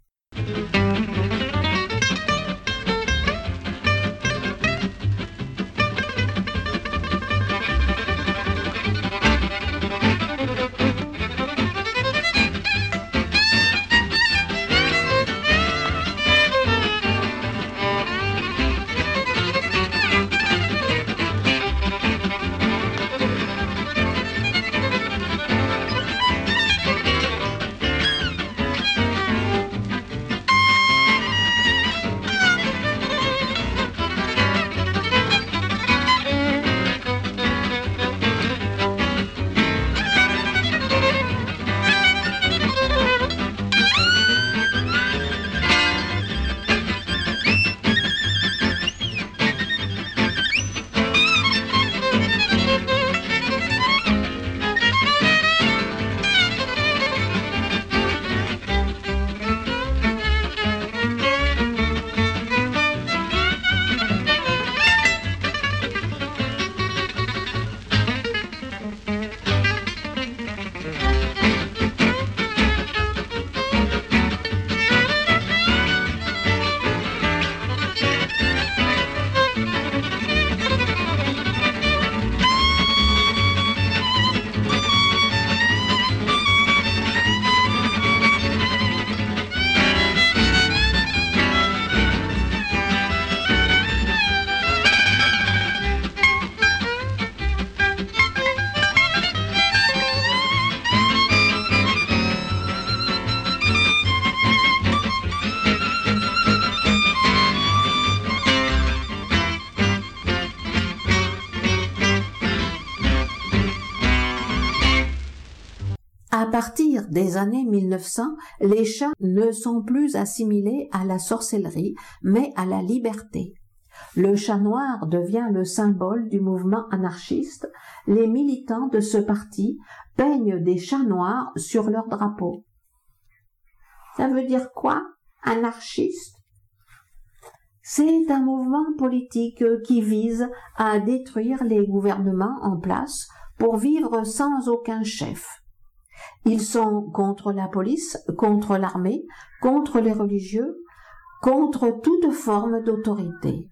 À partir des années 1900, les chats ne sont plus assimilés à la sorcellerie, mais à la liberté. Le chat noir devient le symbole du mouvement anarchiste. Les militants de ce parti peignent des chats noirs sur leur drapeau. Ça veut dire quoi, anarchiste? C'est un mouvement politique qui vise à détruire les gouvernements en place pour vivre sans aucun chef. Ils sont contre la police, contre l'armée, contre les religieux, contre toute forme d'autorité.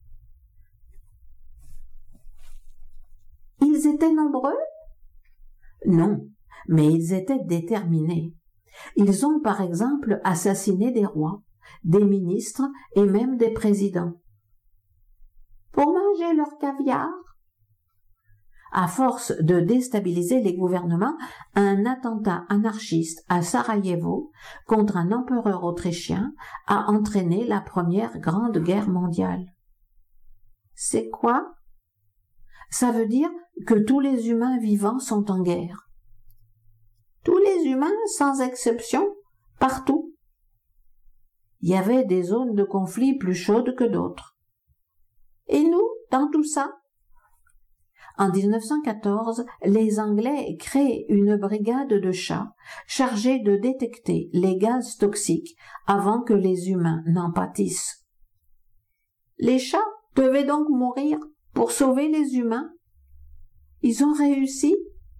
Ils étaient nombreux? Non, mais ils étaient déterminés. Ils ont par exemple assassiné des rois, des ministres et même des présidents. Pour manger leur caviar? À force de déstabiliser les gouvernements, un attentat anarchiste à Sarajevo contre un empereur autrichien a entraîné la première grande guerre mondiale. C'est quoi? Ça veut dire que tous les humains vivants sont en guerre. Tous les humains, sans exception, partout. Il y avait des zones de conflit plus chaudes que d'autres. Et nous, dans tout ça? En 1914, les Anglais créent une brigade de chats chargée de détecter les gaz toxiques avant que les humains n'en pâtissent. Les chats devaient donc mourir pour sauver les humains. Ils ont réussi.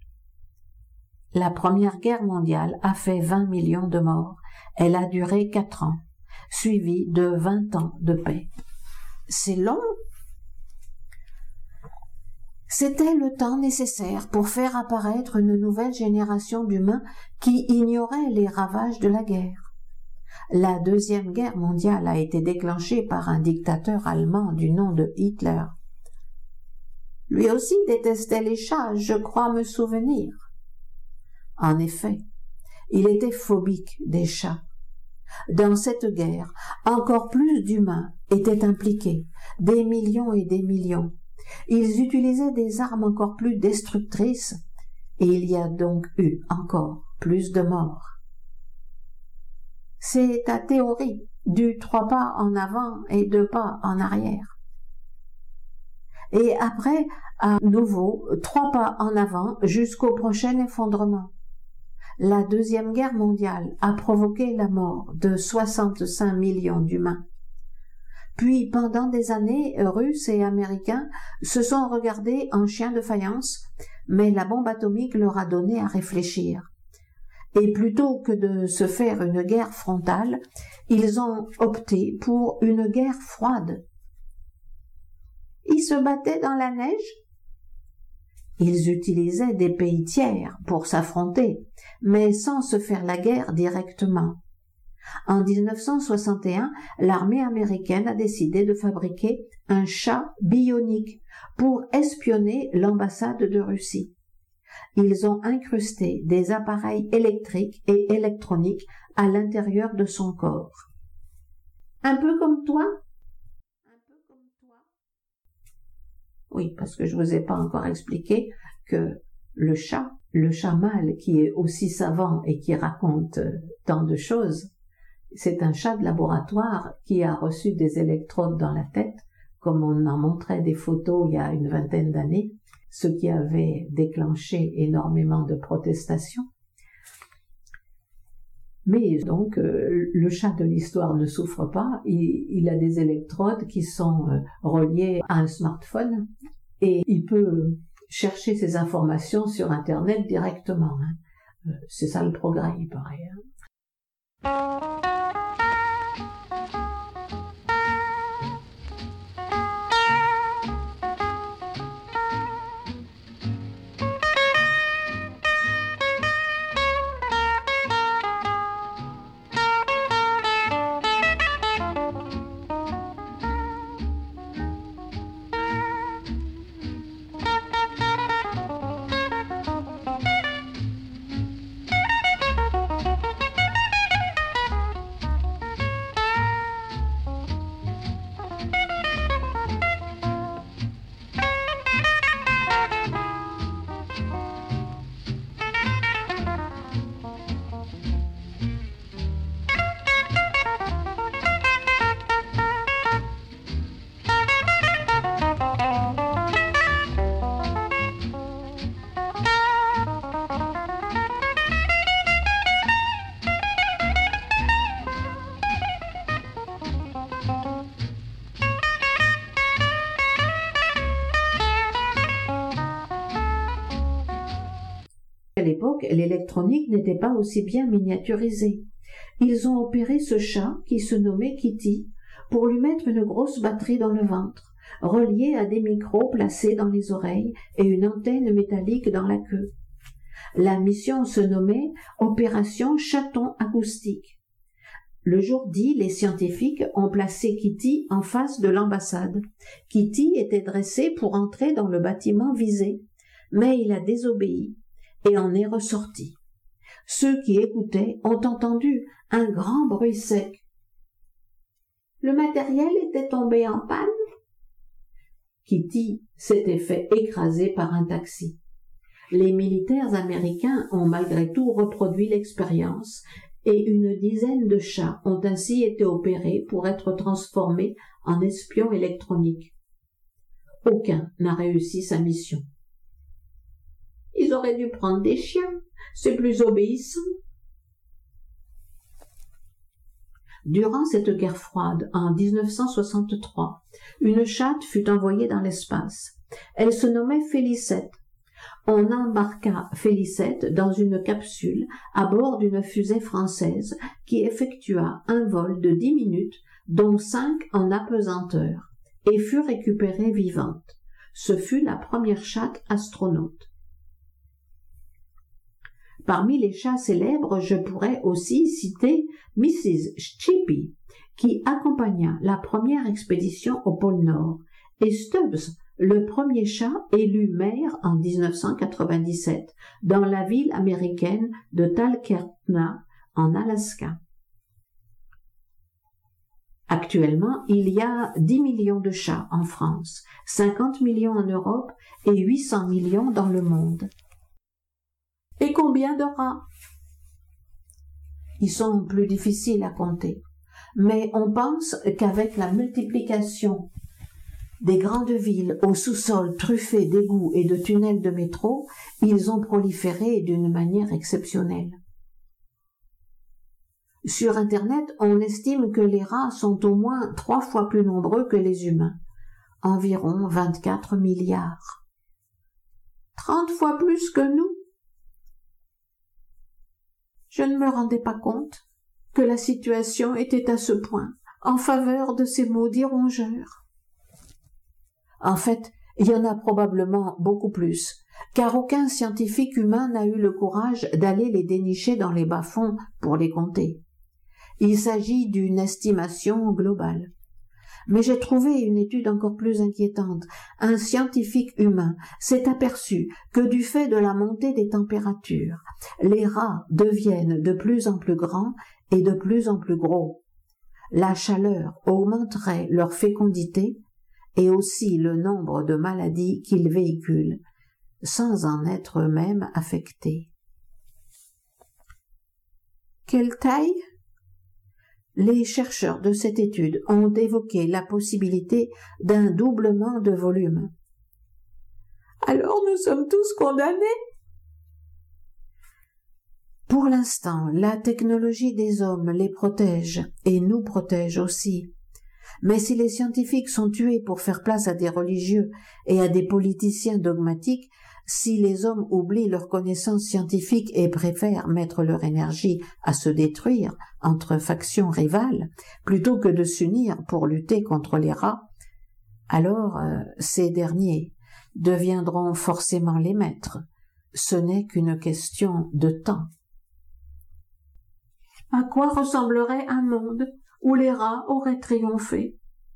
La Première Guerre mondiale a fait 20 millions de morts. Elle a duré 4 ans, suivie de 20 ans de paix. C'est long. C'était le temps nécessaire pour faire apparaître une nouvelle génération d'humains qui ignoraient les ravages de la guerre. La Deuxième Guerre mondiale a été déclenchée par un dictateur allemand du nom de Hitler. Lui aussi détestait les chats, je crois me souvenir. En effet, il était phobique des chats. Dans cette guerre, encore plus d'humains étaient impliqués, des millions et des millions. Ils utilisaient des armes encore plus destructrices, et il y a donc eu encore plus de morts. C'est ta théorie du 3 pas en avant et 2 pas en arrière. Et après, à nouveau, 3 pas en avant jusqu'au prochain effondrement. La Deuxième Guerre mondiale a provoqué la mort de 65 millions d'humains. Puis, pendant des années, Russes et Américains se sont regardés en chiens de faïence, mais la bombe atomique leur a donné à réfléchir. Et plutôt que de se faire une guerre frontale, ils ont opté pour une guerre froide. Ils se battaient dans la neige? Ils utilisaient des pays tiers pour s'affronter, mais sans se faire la guerre directement. En 1961, l'armée américaine a décidé de fabriquer un chat bionique pour espionner l'ambassade de Russie. Ils ont incrusté des appareils électriques et électroniques à l'intérieur de son corps. Un peu comme toi? Oui, parce que je vous ai pas encore expliqué que le chat mâle qui est aussi savant et qui raconte tant de choses, c'est un chat de laboratoire qui a reçu des électrodes dans la tête, comme on en montrait des photos il y a une vingtaine d'années, ce qui avait déclenché énormément de protestations. Mais donc, le chat de l'histoire ne souffre pas, il a des électrodes qui sont reliées à un smartphone et il peut chercher ses informations sur Internet directement. C'est ça le progrès, il paraît. l'époque, l'électronique n'était pas aussi bien miniaturisée. Ils ont opéré ce chat, qui se nommait Kitty, pour lui mettre une grosse batterie dans le ventre, reliée à des micros placés dans les oreilles et une antenne métallique dans la queue. La mission se nommait Opération Chaton Acoustique. Le jour dit, les scientifiques ont placé Kitty en face de l'ambassade. Kitty était dressé pour entrer dans le bâtiment visé, mais il a désobéi et en est ressorti. Ceux qui écoutaient ont entendu un grand bruit sec. Le matériel était tombé en panne. Kitty s'était fait écraser par un taxi. Les militaires américains ont malgré tout reproduit l'expérience et une dizaine de chats ont ainsi été opérés pour être transformés en espions électroniques. Aucun n'a réussi sa mission. Ils auraient dû prendre des chiens, c'est plus obéissant. Durant cette guerre froide, en 1963, une chatte fut envoyée dans l'espace. Elle se nommait Félicette. On embarqua Félicette dans une capsule à bord d'une fusée française qui effectua un vol de 10 minutes, dont 5 en apesanteur, et fut récupérée vivante. Ce fut la première chatte astronaute. Parmi les chats célèbres, je pourrais aussi citer Mrs. Chippy, qui accompagna la première expédition au pôle Nord, et Stubbs, le premier chat élu maire en 1997 dans la ville américaine de Talkeetna, en Alaska. Actuellement, il y a 10 millions de chats en France, 50 millions en Europe et 800 millions dans le monde. Et combien de rats? Ils sont plus difficiles à compter, mais on pense qu'avec la multiplication des grandes villes aux sous-sols truffés d'égouts et de tunnels de métro, ils ont proliféré d'une manière exceptionnelle. Sur Internet, on estime que les rats sont au moins 3 fois plus nombreux que les humains, environ 24 milliards. 30 fois plus que nous. Je ne me rendais pas compte que la situation était à ce point en faveur de ces maudits rongeurs. En fait, il y en a probablement beaucoup plus, car aucun scientifique humain n'a eu le courage d'aller les dénicher dans les bas-fonds pour les compter. Il s'agit d'une estimation globale. Mais j'ai trouvé une étude encore plus inquiétante. Un scientifique humain s'est aperçu que du fait de la montée des températures, les rats deviennent de plus en plus grands et de plus en plus gros. La chaleur augmenterait leur fécondité et aussi le nombre de maladies qu'ils véhiculent, sans en être eux-mêmes affectés. Quelle taille? Les chercheurs de cette étude ont évoqué la possibilité d'un doublement de volume. Alors nous sommes tous condamnés? Pour l'instant, la technologie des hommes les protège et nous protège aussi. Mais si les scientifiques sont tués pour faire place à des religieux et à des politiciens dogmatiques, si les hommes oublient leurs connaissances scientifiques et préfèrent mettre leur énergie à se détruire entre factions rivales, plutôt que de s'unir pour lutter contre les rats, alors ces derniers deviendront forcément les maîtres. Ce n'est qu'une question de temps. À quoi ressemblerait un monde où les rats auraient triomphé?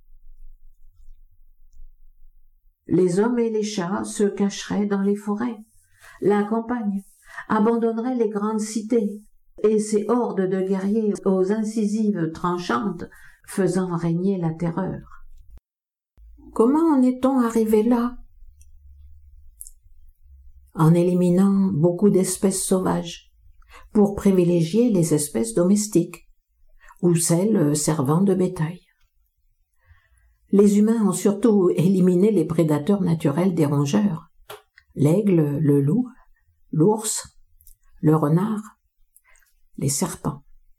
Les hommes et les chats se cacheraient dans les forêts. La campagne abandonnerait les grandes cités et ces hordes de guerriers aux incisives tranchantes faisant régner la terreur. Comment en est-on arrivé là? En éliminant beaucoup d'espèces sauvages pour privilégier les espèces domestiques ou celles servant de bétail. Les humains ont surtout éliminé les prédateurs naturels des rongeurs, l'aigle, le loup, l'ours, le renard, les serpents.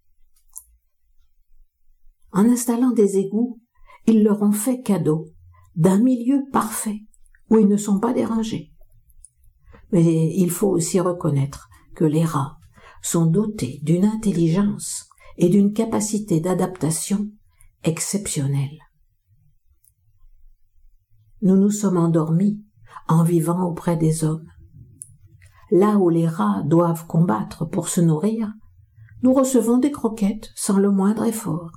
En installant des égouts, ils leur ont fait cadeau d'un milieu parfait où ils ne sont pas dérangés. Mais il faut aussi reconnaître que les rats sont dotés d'une intelligence et d'une capacité d'adaptation exceptionnelle. Nous nous sommes endormis en vivant auprès des hommes. Là où les rats doivent combattre pour se nourrir, nous recevons des croquettes sans le moindre effort.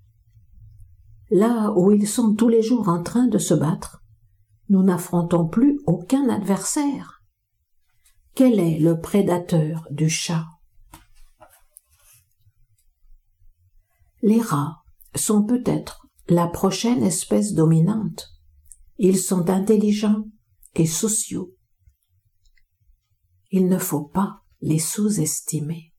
Là où ils sont tous les jours en train de se battre, nous n'affrontons plus aucun adversaire. Quel est le prédateur du chat? Les rats sont peut-être la prochaine espèce dominante. Ils sont intelligents et sociaux. Il ne faut pas les sous-estimer.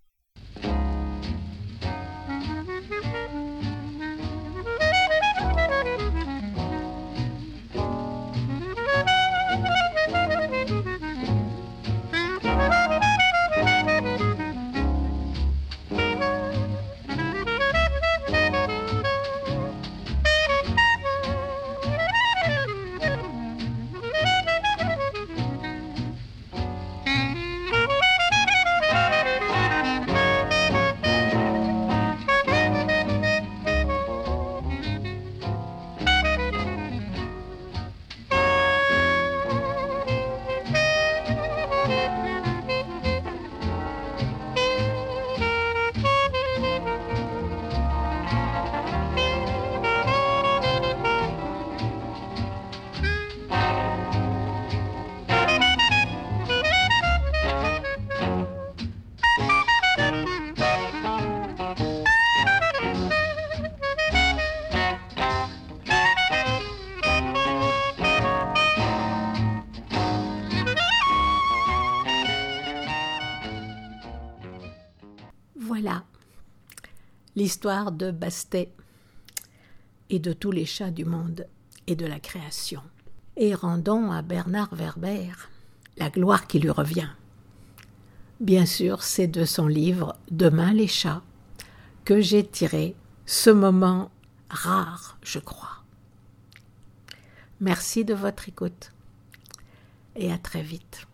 Voilà l'histoire de Bastet et de tous les chats du monde et de la création. Et rendons à Bernard Werber la gloire qui lui revient. Bien sûr, c'est de son livre « Demain les chats » que j'ai tiré ce moment rare, je crois. Merci de votre écoute et à très vite.